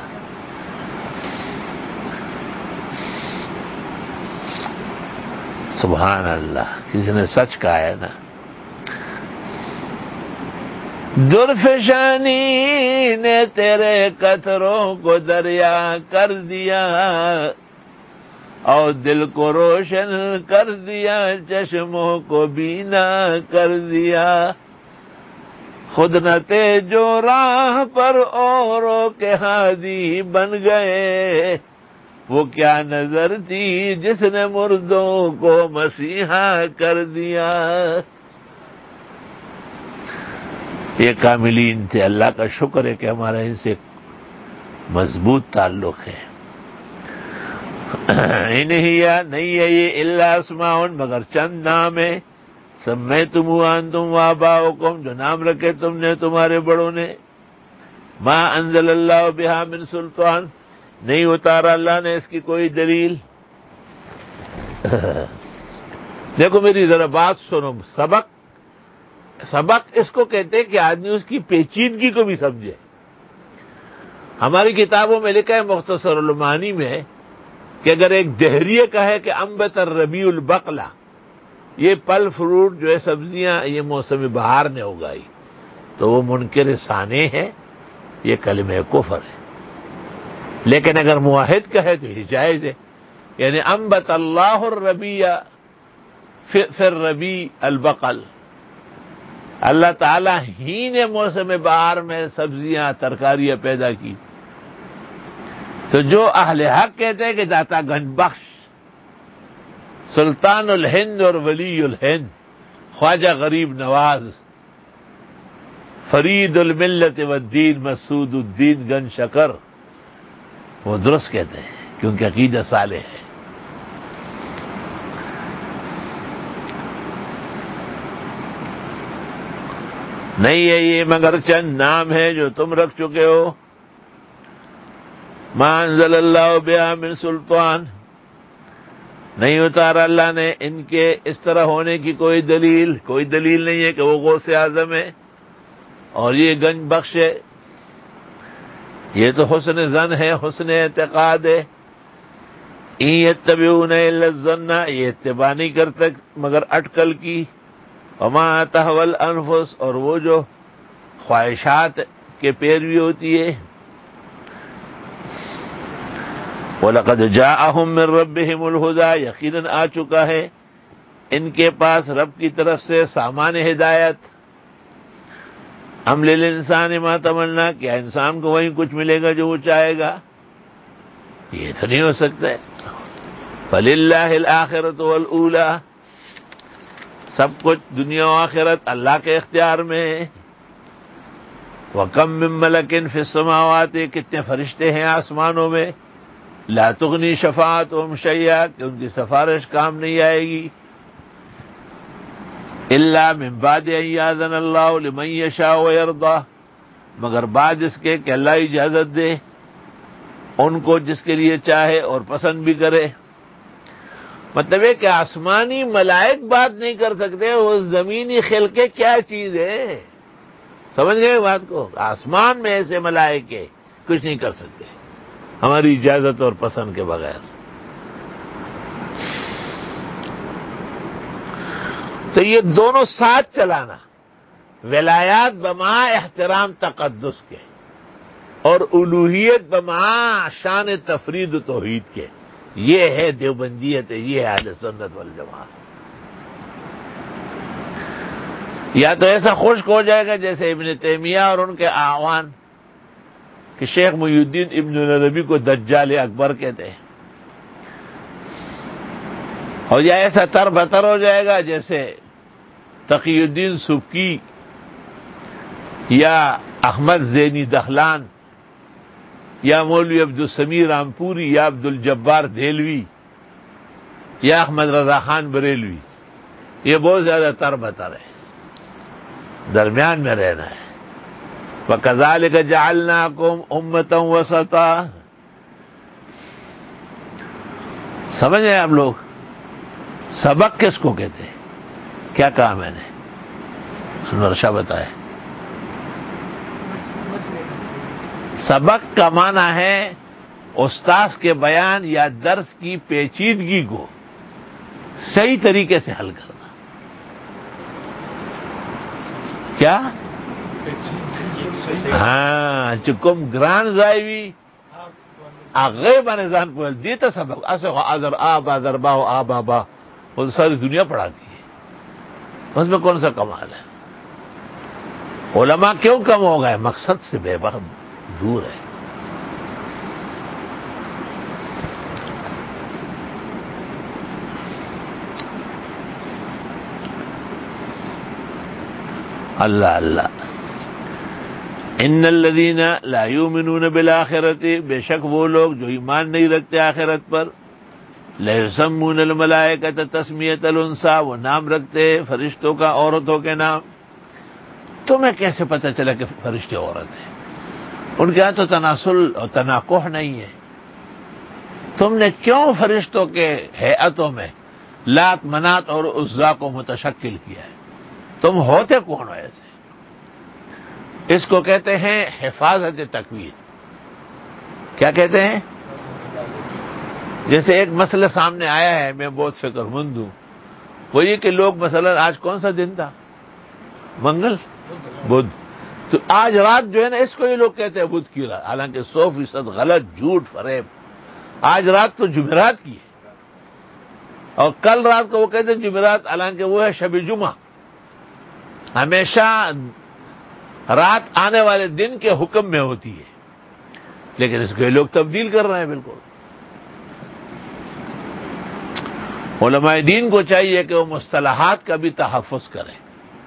سبحان اللہ، کسی نے سچ کہا ہے نا. درفشانی نے تیرے قطروں کو دریا کر دیا اور دل کو روشن کر دیا، چشموں کو بینا کر دیا. خود نہ تھے جو راہ پر اوروں کے ہادی بن گئے، وہ کیا نظر تھی جس نے مردوں کو مسیحا کر دیا. یہ کاملین تھے. اللہ کا شکر ہے کہ ہمارا ان سے مضبوط تعلق ہے. نہیں ہے یہ الا اسماء، مگر چند نام ہے، سمیتموہ انتم وآباؤکم، جو نام رکھے تم نے تمہارے بڑوں نے. ما انزل اللہ بہا من سلطان، نہیں اتارا اللہ نے اس کی کوئی دلیل. دیکھو میری ذرا بات سنو. سبق اس کو کہتے ہیں کہ آدمی اس کی پیچیدگی کو بھی سمجھے. ہماری کتابوں میں لکھا ہے مختصر المعانی میں کہ اگر ایک دہریے کہے کہ انبت الربیع البقلہ، یہ پھل فروٹ جو ہے سبزیاں یہ موسم بہار نے اگائی، تو وہ منکر ثانی ہے، یہ کلمہ کفر ہے. لیکن اگر موحد کہے تو یہ جائز ہے. یعنی انبت اللہ الربیع فی الربیع البقل، اللہ تعالیٰ ہی نے موسم بہار میں سبزیاں ترکاریاں پیدا کی. تو جو اہل حق کہتے ہیں کہ داتا گنج بخش، سلطان الہند اور ولی الہند، خواجہ غریب نواز، فرید الملت والدین مسعود الدین گنج شکر، وہ درست کہتے ہیں کیونکہ عقیدہ صالح ہے. نہیں ہے یہ مگر چند نام ہے جو تم رکھ چکے ہو. ما انزل اللہ بہا من سلطان، نہیں اتارا اللہ نے ان کے اس طرح ہونے کی کوئی دلیل نہیں ہے کہ وہ غوث اعظم ہے اور یہ گنج بخش ہے. یہ تو حسن ظن ہے، حسن اعتقاد ہے. ان یتبعون الا الظن، یہ اتباع نہیں کرتے مگر اٹکل کی. وما تهوى الانفس، اور وہ جو خواہشات کے پیروی ہوتی ہے. وَلَقَدْ جَاءَهُم مِّن رَّبِّهِمُ الْهُدَىٰ، یقیناً آ چکا ہے ان کے پاس رب کی طرف سے سامان ہدایت. ام للانسان ما تمنا، کیا انسان کو وہی کچھ ملے گا جو وہ چاہے گا؟ یہ تو نہیں ہو سکتا ہے. فَلِلَّهِ الْآخِرَةُ وَالْأُولَىٰ، سب کچھ دنیا و آخرت اللہ کے اختیار میں ہے. وَكَم مِّن مَّلَكٍ فِي السَّمَاوَاتِ، کتنے فرشتے ہیں آسمانوں میں. لا تغنی شفاعتهم شیئا، کہ ان کی سفارش کام نہیں آئے گی. الا من بعد ان یاذن اللہ لمن یشاء ویرضی، مگر بعد اس کے کہ اللہ اجازت دے ان کو جس کے لیے چاہے اور پسند بھی کرے. مطلب ہے کہ آسمانی ملائک بات نہیں کر سکتے، وہ زمینی خلقے کیا چیز ہے. سمجھ گئے بات کو؟ آسمان میں ایسے ملائکے کچھ نہیں کر سکتے ہماری اجازت اور پسند کے بغیر. تو یہ دونوں ساتھ چلانا، ولایات بما احترام تقدس کے اور الوہیت بما شان تفرید و توحید کے، یہ ہے دیوبندیت، یہ ہے اہل سنت والجماعت. یا تو ایسا خشک ہو جائے گا جیسے ابن تیمیہ اور ان کے اعوان کہ شیخ محی الدین ابن عربی کو دجال اکبر کہتے ہیں، اور یا ایسا تر بتر ہو جائے گا جیسے تقی الدین سبکی یا احمد زینی دہلان یا مولوی عبدالسمیع رامپوری یا عبد الجبار دہلوی یا احمد رضا خان بریلوی. یہ بہت زیادہ تر بتر ہے، درمیان میں رہنا ہے. وَكَذَلِكَ جَعَلْنَاكُمْ أُمَّةً وَسَطًا. سمجھ رہے ہیں آپ لوگ؟ سبق کس کو کہتے ہیں؟ کیا کہا میں نے؟ انور شاہ بتائے. سبق کا معنی ہے استاذ کے بیان یا درس کی پیچیدگی کو صحیح طریقے سے حل کرنا. کیا؟ ہاں، چکم گران زائوی غیب نظان پوچھ دیتا سبق آدر آب آدر با آب آبا، وہ ساری دنیا پڑھاتی ہے، اس میں کون سا کمال ہے؟ علماء کیوں کم ہو گئے؟ مقصد سے بے بہت دور ہے. اللہ اللہ. ان الذین لا یؤمنون بالآخرۃ، بے شک وہ لوگ جو ایمان نہیں رکھتے آخرت پر. لیسمون الملائکۃ تسمیۃ الانثی، وہ نام رکھتے فرشتوں کا عورتوں کے نام. تمہیں کیسے پتہ چلا کہ فرشتے عورت ہیں؟ ان کے ہاں تو تناسل اور تناقح نہیں ہے. تم نے کیوں فرشتوں کے ہیئتوں میں لات منات اور عزا کو متشکل کیا ہے؟ تم ہوتے کون ہو ایسے؟ اس کو کہتے ہیں حفاظت تکوین. کیا کہتے ہیں؟ جیسے ایک مسئلہ سامنے آیا ہے، میں بہت فکر مند ہوں، وہ یہ کہ لوگ مثلا آج کون سا دن تھا؟ منگل، بدھ. تو آج رات جو ہے نا، اس کو یہ لوگ کہتے ہیں بدھ کی رات، حالانکہ 100% غلط، جھوٹ، فریب. آج رات تو جمعرات کی ہے، اور کل رات کو وہ کہتے ہیں جمعرات، حالانکہ وہ ہے شب جمعہ. ہمیشہ رات آنے والے دن کے حکم میں ہوتی ہے، لیکن اس کو یہ لوگ تبدیل کر رہے ہیں بالکل. علماء دین کو چاہیے کہ وہ مصطلحات کا بھی تحفظ کریں.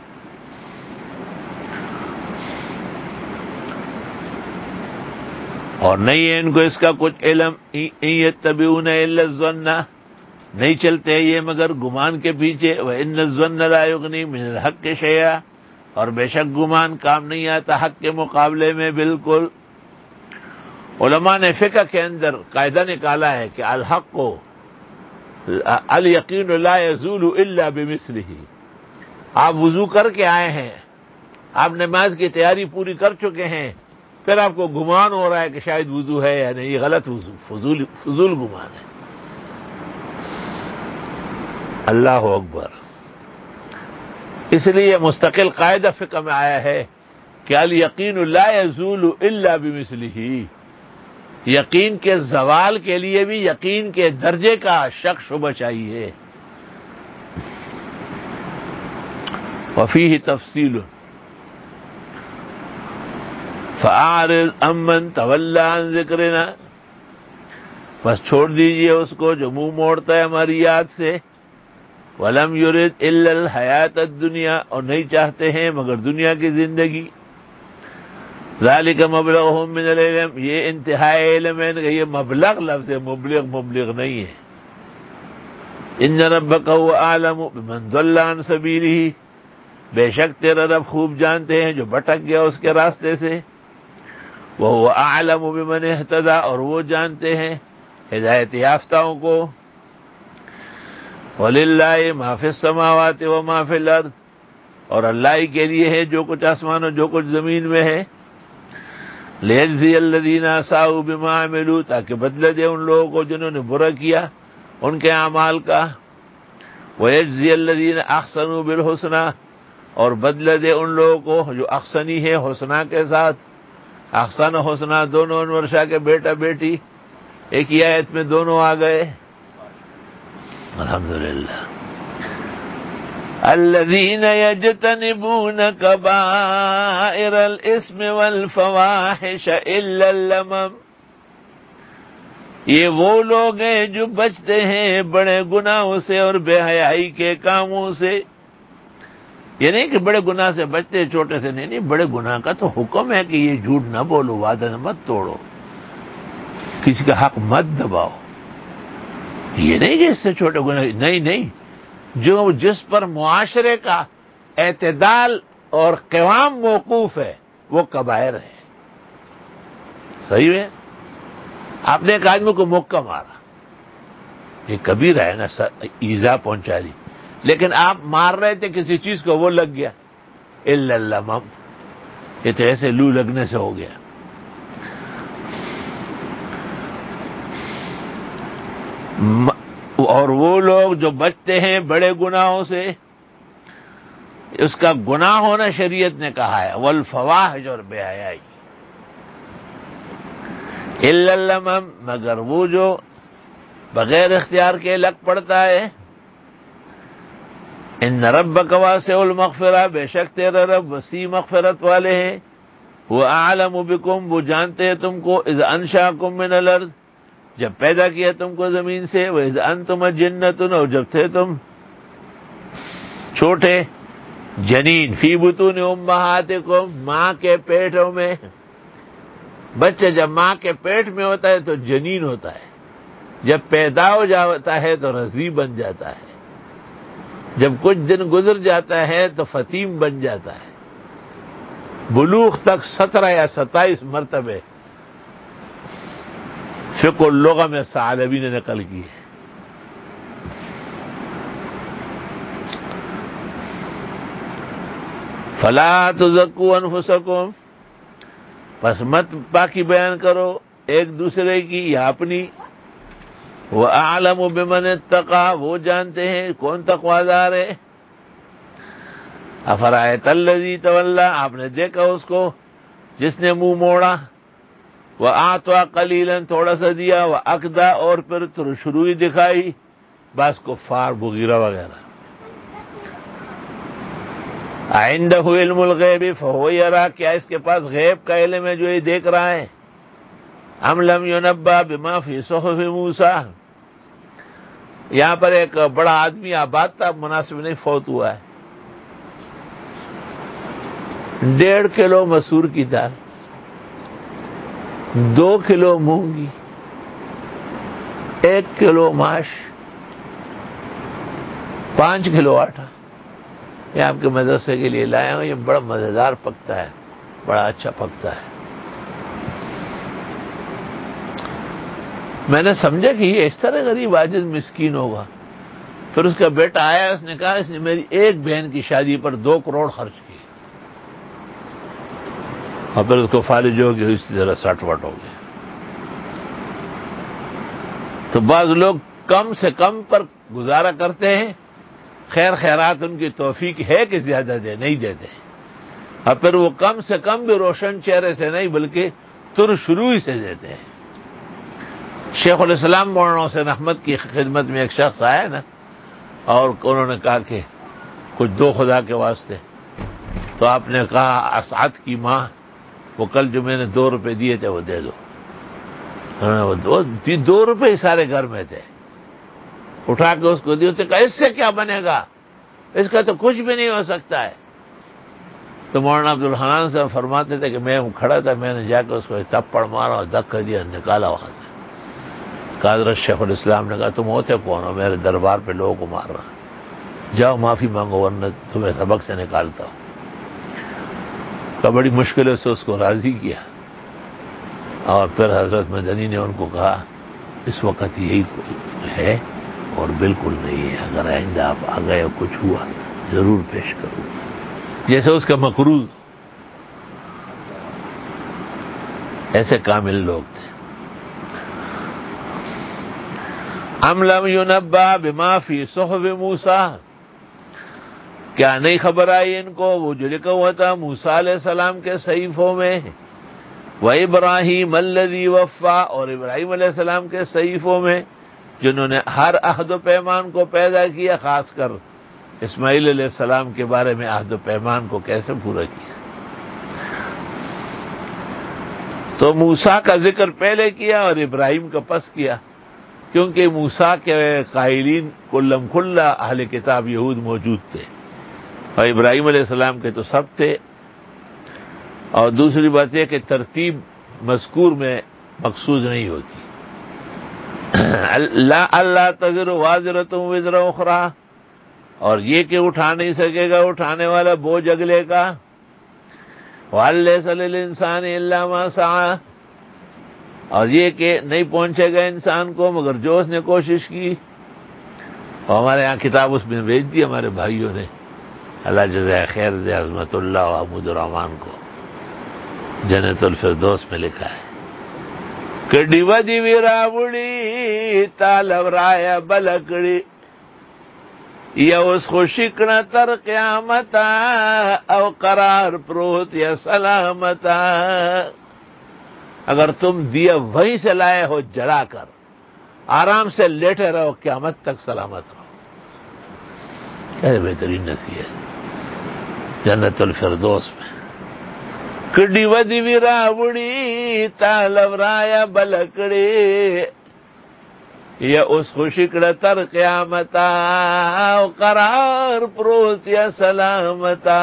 اور نہیں ہے ان کو اس کا کچھ علم. ان یتبعون الا الظن، نہیں چلتے یہ مگر گمان کے پیچھے. وان الظن لا یغنی من الحق شیئا، اور بے شک گمان کام نہیں آتا حق کے مقابلے میں بالکل. علماء نے فقہ کے اندر قاعدہ نکالا ہے کہ الحق کو الیقین لا یزول الا بمثلہ. آپ وضو کر کے آئے ہیں، آپ نماز کی تیاری پوری کر چکے ہیں، پھر آپ کو گمان ہو رہا ہے کہ شاید وضو ہے یا نہیں، یہ غلط وضو، فضول گمان ہے. اللہ اکبر. اس لیے مستقل قاعدہ فقہ میں آیا ہے کہ الیقین لا یزول الا بمثلہ. یقین کے زوال کے لیے بھی یقین کے درجے کا شک شبہ چاہیے. وفیہ تفصیل فاعرض عمن تولی عن ذکرنا، بس چھوڑ دیجئے اس کو جو منہ موڑتا ہے ہماری یاد سے. ولم یرد الا الحیات الدنیا، اور نہیں چاہتے ہیں مگر دنیا کی زندگی. ذالک مبلغہم من العلم، یہ انتہائی علم ہے، یہ مبلغ لفظ ہے، مبلغ نہیں ہے. ان ربک هو اعلم بمن ضل عن سبیلہ، بے شک تیرا رب خوب جانتے ہیں جو بھٹک گیا اس کے راستے سے. وہو اعلم بمن اہتدی، اور وہ جانتے ہیں ہدایت یافتہوں کو. وَلِلَّهِ مَا فِي السَّمَاوَاتِ وَمَا فِي الْأَرْضِ، اور اللہ ہی کے لیے ہے جو کچھ آسمان اور جو کچھ زمین میں ہے. لِيَجْزِيَ الَّذِينَ أَسَاءُوا بِمَا عَمِلُوا، تاکہ بدلہ دے ان لوگوں کو جنہوں نے برا کیا ان کے اعمال کا. وَيَجْزِيَ الَّذِينَ أَحْسَنُوا بِالْحُسْنَى، اور بدلہ دے ان لوگوں کو جو احسنی ہے حسنہ کے ساتھ. احسن و حسنہ دونوں انور شاہ کے بیٹا بیٹی ایک ہی آیت میں دونوں آ گئے. الحمدللہ. الذین یجتنبون کبائر الاسم والفواحش الا اللمم، یہ وہ لوگ ہیں جو بچتے ہیں بڑے گناہوں سے اور بے حیائی کے کاموں سے. یہ نہیں کہ بڑے گناہ سے بچتے چھوٹے سے نہیں، بڑے گناہ کا تو حکم ہے کہ یہ جھوٹ نہ بولو، وعدہ مت توڑو، کسی کا حق مت دباؤ. یہ نہیں کہ اس سے چھوٹے گناہ نہیں، جو جس پر معاشرے کا اعتدال اور قوام موقوف ہے وہ کبائر ہے. صحیح ہے. آپ نے ایک آدمی کو مکہ مارا، یہ کبیرہ ہے نا، ایذا پہنچا دی، لیکن آپ مار رہے تھے کسی چیز کو، وہ لگ گیا. الا اللمم، یہ تو ایسے لو لگنے سے ہو گیا. اور وہ لوگ جو بچتے ہیں بڑے گناہوں سے، اس کا گناہ ہونا شریعت نے کہا ہے. والفواحش، اور بے حیائی. الا اللمم، مگر وہ جو بغیر اختیار کے لگ پڑتا ہے. ان ربک واسع المغفرہ، بے شک تیرا رب وسیع مغفرت والے ہیں. وہ اعلم بکم، وہ جانتے ہیں تم کو. اذ انشاکم من الارض، جب پیدا کیا تم کو زمین سے. واذ انتم اجنۃ، اور جب تھے تم چھوٹے جنین. فی بطون امہاتکم، ماں کے پیٹوں میں. بچہ جب ماں کے پیٹ میں ہوتا ہے تو جنین ہوتا ہے، جب پیدا ہو جاتا ہے تو رضیع بن جاتا ہے، جب کچھ دن گزر جاتا ہے تو فطیم بن جاتا ہے. بلوغ تک 17 یا 27 مرتبے فقہ اللغہ میں ثعلبی نے نقل کی ہے. فلا تزکوا انفسکم، پس مت پاکی بیان کرو ایک دوسرے کی یا اپنی. وَأَعْلَمُ بِمَنِ اتَّقَى، وہ جانتے ہیں کون تقویدار ہے. أَفَرَأَيْتَ الَّذِي تَوَلَّى، آپ نے دیکھا اس کو جس نے منہ موڑا. وَأَعْطَى قَلِيلًا، تھوڑا سا دیا. وَأَكْدَى، اور پھر شروعی دکھائی. بعض کفار مغیرہ وغیرہ. أَعِندَهُ عِلْمُ الْغَيْبِ فَهُوَ يَرَى، کیا اس کے پاس غیب کا علم ہے جو یہ دیکھ رہا ہے. أَمْ لَمْ يُنَبَّأْ بِمَا فِي صُحُفِ مُوسَىٰ، یہاں پر ایک بڑا آدمی آباد تھا، مناسب نہیں، فوت ہوا ہے. 1.5 کلو مسور کی دال، 2 کلو مونگی، 1 کلو ماش، 5 کلو آٹا. یہ آپ کے مدرسے کے لیے لائے ہوں. یہ بڑا مزیدار پکتا ہے، بڑا اچھا پکتا ہے. میں نے سمجھا کہ یہ اس طرح غریب عاجز مسکین ہوگا. پھر اس کا بیٹا آیا، اس نے کہا اس نے میری ایک بہن کی شادی پر 2 کروڑ خرچ کیے، اور پھر اس کو فالج ہو گیا، اسی طرح سٹ وٹ ہو گیا۔ تو بعض لوگ کم سے کم پر گزارا کرتے ہیں، خیر خیرات ان کی توفیق ہے کہ زیادہ دے، نہیں دیتے، اور پھر وہ کم سے کم بھی روشن چہرے سے نہیں بلکہ ترشروئی سے دیتے ہیں۔ شیخ الاسلام مولانا حسین احمد کی خدمت میں ایک شخص آیا نا، اور انہوں نے کہا کہ کچھ دو خدا کے واسطے، تو آپ نے کہا اسعد کی ماں، وہ کل جو میں نے 2 روپے دیے تھے وہ دے دو۔ وہ 2 روپے ہی سارے گھر میں تھے، اٹھا کے اس کو دیے، اسے کہا اس سے کیا بنے گا، اس کا تو کچھ بھی نہیں ہو سکتا ہے۔ تو مولانا عبدالحنان صاحب فرماتے تھے کہ میں کھڑا تھا، میں نے جا کے اس کو ایک تھپڑ مارا اور دھکا دیا، نکالا وہاں سے۔ حضرت شیخ الاسلام نے کہا تم ہوتے کون ہو، میرے دربار پہ لوگوں کو مار رہا، جاؤ معافی مانگو ورنہ تمہیں سبق سے نکالتا ہوں۔ تو بڑی مشکل سے اس کو راضی کیا، اور پھر حضرت مدنی نے ان کو کہا اس وقت یہی ہے اور بالکل نہیں ہے، اگر آئندہ آپ آ گئے اور کچھ ہوا ضرور پیش کروں گا، جیسے اس کا مقروض۔ ایسے کامل لوگ تھے۔ ام لم ینبأ بما فی صحف موسیٰ، کیا نہیں خبر آئی ان کو وہ جو لکھا ہوا تھا موسیٰ علیہ السلام کے صحیفوں میں، وَإِبْرَاهِيمَ الَّذِي وَفَّى، اور ابراہیم علیہ السلام کے صحیفوں میں جنہوں نے ہر عہد و پیمان کو پیدا کیا، خاص کر اسماعیل علیہ السلام کے بارے میں عہد و پیمان کو کیسے پورا کیا۔ تو موسیٰ کا ذکر پہلے کیا اور ابراہیم کا پس کیا، کیونکہ موسیٰ کے قائلین کلم کھلا اہل کتاب یہود موجود تھے، اور ابراہیم علیہ السلام کے تو سب تھے۔ اور دوسری بات یہ کہ ترتیب مذکور میں مقصود نہیں ہوتی۔ اللہ تزر وازرۃ وزر اخری، اور یہ کہ اٹھا نہیں سکے گا اٹھانے والا بوجھ اگلے کا، وَلَيْسَ لِلْإِنسَانِ إِلَّا مَا سَعَىٰ، اور یہ کہ نہیں پہنچے گا انسان کو مگر جو اس نے کوشش کی۔ اور ہمارے یہاں کتاب اس میں بھیج دی ہمارے بھائیوں نے، اللہ جزائے خیر دے، عظمت اللہ و حمود الرحمان کو، جنت الفردوس میں لکھا ہے کڈی ودی ویراوڑی تالو رایا بلکڑی، یا اس خوشکنا تر قیامتا او قرار پروت یا سلامتا، اگر تم دیا وہیں سے لائے ہو جلا کر، آرام سے لیٹے رہو قیامت تک سلامت رہو۔ کیا بہترین نصیحت جنت الفردوس میں۔ کڈی ودی ویراوڑی تالو رایا بلکڑی، یا اس خوشکڑا تر قیامتا او قرار پروت یا سلامتا،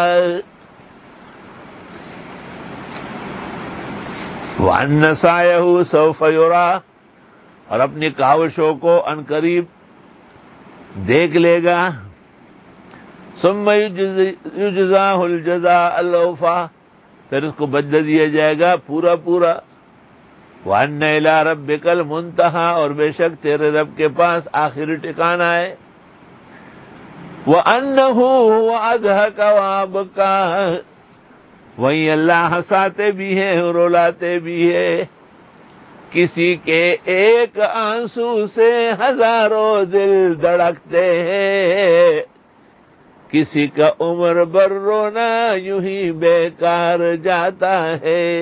وَأَنَّ سَعْيَهُ سَوْفَ يُرَىٰ، اور اپنی کاوشوں کو عنقریب دیکھ لے گا، ثُمَّ يُجْزَاهُ الْجَزَاءَ الْأَوْفَىٰ، پھر اس کو بدلہ دیا جائے گا پورا پورا۔ وَأَنَّ إِلَىٰ رَبِّكَ الْمُنتَهَىٰ، اور بے شک تیرے رب کے پاس آخری ٹھکانہ ہے۔ وَأَنَّهُ هُوَ أَضْحَكَ وَأَبْكَىٰ، وہیں اللہ ہنساتے بھی ہیں اور رلاتے بھی ہیں، کسی کے ایک آنسو سے ہزاروں دل دھڑکتے ہیں، کسی کا عمر بھر رونا یوں ہی بیکار جاتا ہے۔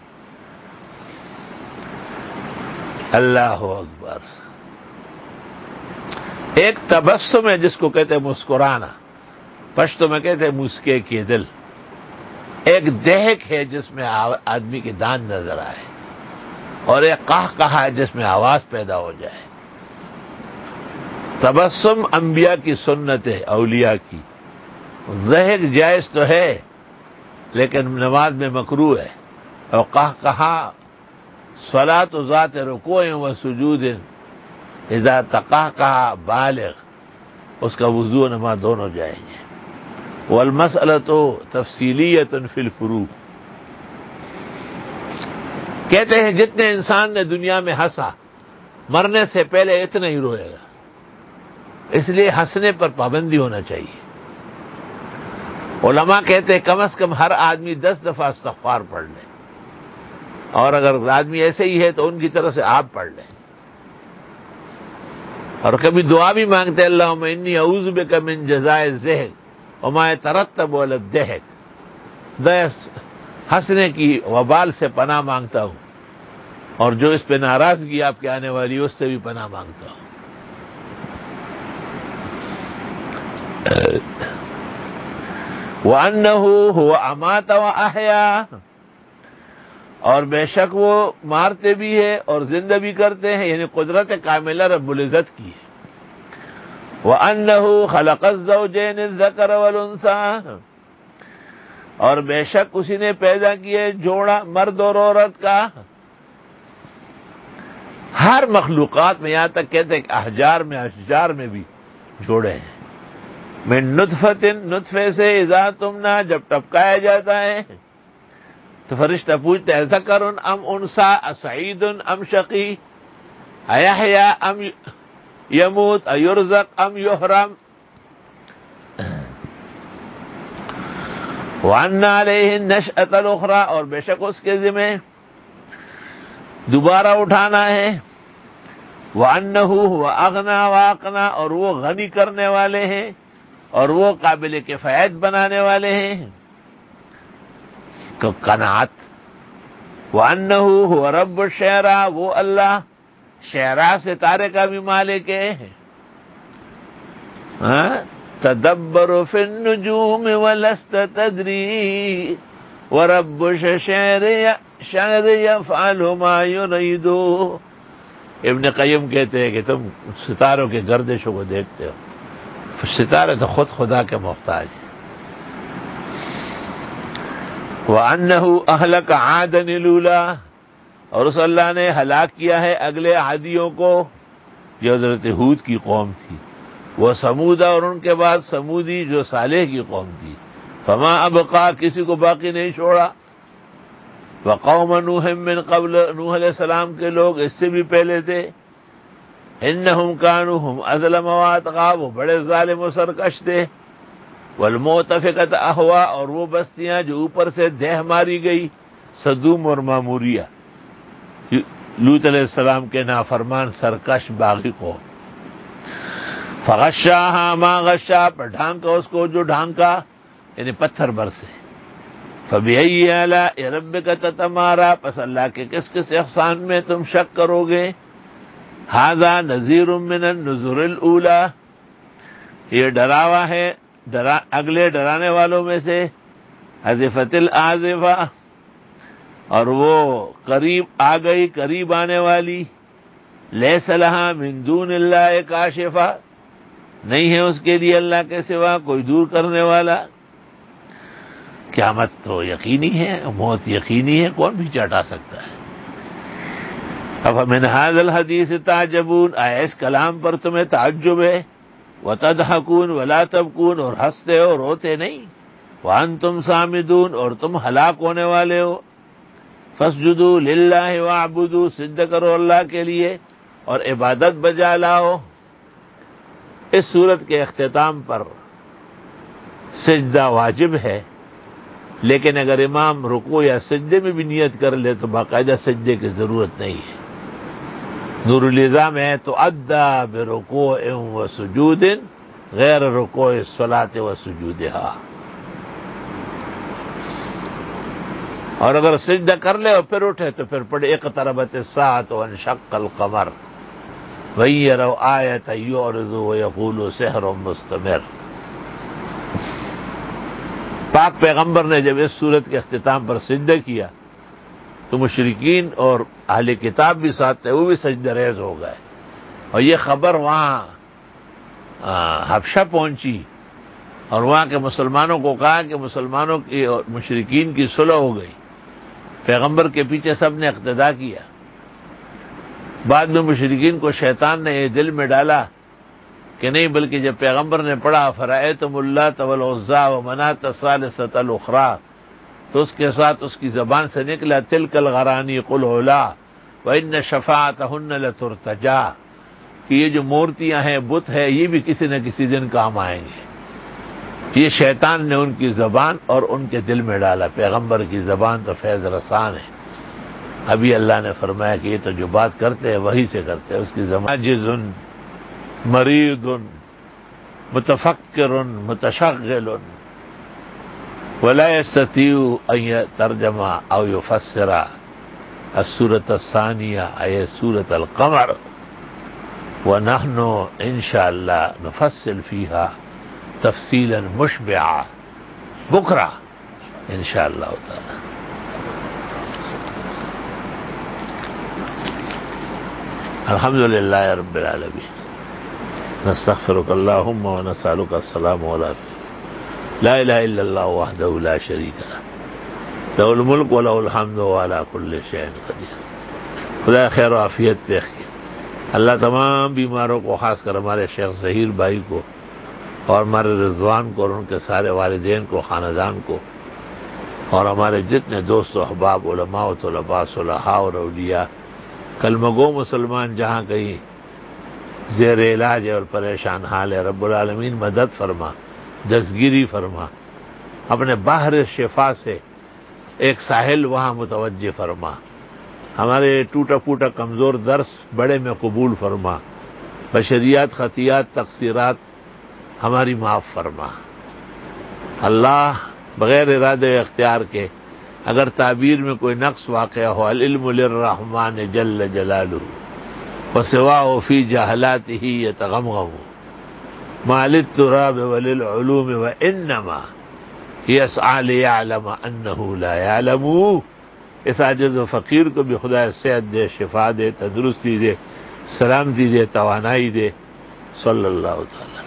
اللہ اکبر۔ ایک تبسم ہے جس کو کہتے ہیں مسکرانا، پشتو میں کہتے ہیں مسکے کے دل۔ ایک دہک ہے جس میں آدمی کی دان نظر آئے، اور ایک قہقہہ ہے جس میں آواز پیدا ہو جائے۔ تبسم انبیاء کی سنت ہے، اولیاء کی۔ دہک جائز تو ہے لیکن نماز میں مکروہ ہے، اور قہقہہ صلاۃ ذات رکوع و سجود اذا تقہقہ بالغ، اس کا وضو و نماز دونوں جائیں گے۔ والمسألۃ تفصیلیۃ فی الفروع، کہتے ہیں جتنے انسان نے دنیا میں ہنسا، مرنے سے پہلے اتنا ہی روئے گا۔ اس لیے ہنسنے پر پابندی ہونا چاہیے۔ علماء کہتے ہیں کم از کم ہر آدمی 10 دفعہ استغفار پڑھ لے، اور اگر آدمی ایسے ہی ہے تو ان کی طرف سے آپ پڑھ لیں، اور کبھی دعا بھی مانگتے ہیں اللہم انی اعوذ بک من جزاء الضحک وما یترتب علی الضحک، ہنسنے کی وبال سے پناہ مانگتا ہوں، اور جو اس پہ ناراضگی آپ کے آنے والی ہے اس سے بھی پناہ مانگتا ہوں۔ وَأَنَّهُ هُوَ أَمَاتَ وَأَحْيَا، اور بے شک وہ مارتے بھی ہے اور زندہ بھی کرتے ہیں، یعنی قدرت کاملہ رب العزت کی ہے۔ وَأَنَّهُ خَلَقَ الزَّوْجَيْنِ الذَّكَرَ وَالْأُنثَىٰ، اور بے شک اسی نے پیدا کیے جوڑا مرد اور عورت کا۔ ہر مخلوقات میں، یہاں تک کہتے ہیں کہ اشجار میں بھی جوڑے ہیں۔ من نطفۃ، نطفے سے، اذا تمنا، جب ٹپکایا جاتا ہے تو فرشتہ پوچھتے ہیں ذکر ام انثی، اسعید ام شقی، ایحیا ام یموت، ایرزق ام یحرم۔ وَأَنَّ عَلَيْهِ النَّشْأَةَ الْأُخْرَىٰ، اور بے شک اس کے ذمہ دوبارہ اٹھانا ہے۔ وَأَنَّهُ هُوَ أَغْنَىٰ وَأَقْنَىٰ، اور وہ غنی کرنے والے ہیں اور وہ قابل کفایت بنانے والے ہیں، قناعت۔ وَأَنَّهُ هُوَ رَبُّ الشِّعْرَىٰ، وہ اللہ شعراء ستارے کا بھی مالک ہے۔ تدبر فی النجوم ولست تدری ورب الشعر یفعل ما یرید۔ ابن قیم کہتے ہیں کہ تم ستاروں کے گردشوں کو دیکھتے ہو، ستارے تو خود خدا کے محتاج ہیں۔ وَأَنَّهُ أَهْلَكَ عَادًا الْأُولَىٰ، اور اس اللہ نے ہلاک کیا ہے اگلے عادیوں کو جو حضرت ہود کی قوم تھی، وہ سمودا، اور ان کے بعد سمودی جو صالح کی قوم تھی، فما ابقا، کسی کو باقی نہیں چھوڑا۔ وقوم نوح من قبل، نوح علیہ السلام کے لوگ اس سے بھی پہلے تھے، انہم کانوا ہم اظلم واتقوا، وہ بڑے ظالم و سرکش تھے۔ والمؤتفقۃ اہوا، اور وہ بستیاں جو اوپر سے دہ ماری گئی، سدوم اور ماموریہ، لوط علیہ السلام کے نافرمان سرکش باغی قوم۔ فغشاها ما غشا، پر ڈھانکا اس کو جو ڈھانکا، یعنی پتھر برسے۔ فبأي آلاء ربك تتمارى، پس اللہ کے کس کس احسان میں تم شک کرو گے۔ هذا نذیر من النذر الاولى، یہ ڈراوا ہے اگلے ڈرانے والوں میں سے۔ حذفت الآزفہ، اور وہ قریب آ گئی، قریب آنے والی۔ لیس لها من دون اللہ کاشفہ، نہیں ہے اس کے لیے اللہ کے سوا کوئی دور کرنے والا۔ قیامت تو یقینی ہے، موت یقینی ہے، کون بھی چٹا سکتا ہے۔ افمن هذا الحدیث تعجبون، آیا اس کلام پر تمہیں تعجب ہے؟ وتضحکون ولا تبکون، اور ہنستے ہو روتے نہیں۔ وانتم صامدون، اور تم ہلاک ہونے والے ہو۔ فاسجدوا للہ واعبدوا، سجدہ کرو اللہ کے لیے اور عبادت بجا لاؤ۔ اس سورت کے اختتام پر سجدہ واجب ہے، لیکن اگر امام رکوع یا سجدے میں بھی نیت کر لے تو باقاعدہ سجدے کی ضرورت نہیں ہے۔ نور النظام ہے تو ادا برکوع و سجود غیر رکوع الصلاۃ و سجودہا، اور اگر سجدہ کر لے اور پھر اٹھے تو پھر پڑھے اقتربت الساعۃ وانشق القمر وَإِن يَرَوْا آیَةً يُعْرِضُوا وَيَقُولُوا سِحْرٌ مُسْتَمِرٌ۔ پاک پیغمبر نے جب اس سورت کے اختتام پر سجدہ کیا تو مشرکین اور اہل کتاب بھی ساتھ تھے، وہ بھی سجدہ ریز ہو گئے، اور یہ خبر وہاں حبشہ پہنچی، اور وہاں کے مسلمانوں کو کہا کہ مسلمانوں کی اور مشرکین کی صلح ہو گئی۔ پیغمبر کے پیچھے سب نے اقتداء کیا۔ بعد میں مشرکین کو شیطان نے یہ دل میں ڈالا کہ نہیں، بلکہ جب پیغمبر نے پڑھا فرأیتم اللات والعزیٰ ومناۃ الثالثۃ الاخریٰ، تو اس کے ساتھ اس کی زبان سے نکلا تلک الغرانی قل علا وان شفاعتہن لترتجی، کہ یہ جو مورتیاں ہیں، بت ہے، یہ بھی کسی نہ کسی دن کام آئیں گے. یہ شیطان نے ان کی زبان اور ان کے دل میں ڈالا. پیغمبر کی زبان تو فیض رسان ہے. ابھی اللہ نے فرمایا کہ یہ تو جو بات کرتے ہیں وہی سے کرتے ہیں. اس کی زبان عاجز، مریض، متفکر، متشغل، ولا يستطيع ان يترجم او يفسر السورة الثانية أي سورة القمر، ونحن ان شاء الله نفصل فيها تفصیلا مشبعا بکرا ان شاء اللہ تعالی. الحمد للہ رب العالمین. نستغفرک اللہم ونسألک السلام علیکم. لا الہ الا اللہ وحدہ لا شریک لہ، لہ الملک و لہ الحمد وعلی کل شیء قدیر. خدا خیر و عافیت پہ اللہ تمام بیماروں کو، خاص کر ہمارے شیخ ظہیر بھائی کو اور ہمارے رضوان کو اور ان کے سارے والدین کو، خاندان کو، اور ہمارے جتنے دوست و احباب، علماء و طلباء، صلحاء اور اولیاء، کلمہ گو مسلمان جہاں کہیں زیر علاج ہے اور پریشان حال ہے، رب العالمین مدد فرما، دستگیری فرما، اپنے بحر شفا سے ایک ساحل وہاں متوجہ فرما. ہمارے ٹوٹا پھوٹا کمزور درس بڑے میں قبول فرما. بشریات، خطیات، تقصیرات ہماری معاف فرما. اللہ بغیر ارادے اختیار کے اگر تعبیر میں کوئی نقص واقع ہو، العلم للرحمن جل جلالہ وسواہ فی جہلاتہ یتغمغم ما للتراب وللعلوم وانما یسعی لیعلم انہ لا یعلم. اس عاجز و فقیر کو بھی خدا صحت دے، شفا دے، تندرستی دے، سلامتی دے، توانائی دے. صلی اللہ تعالی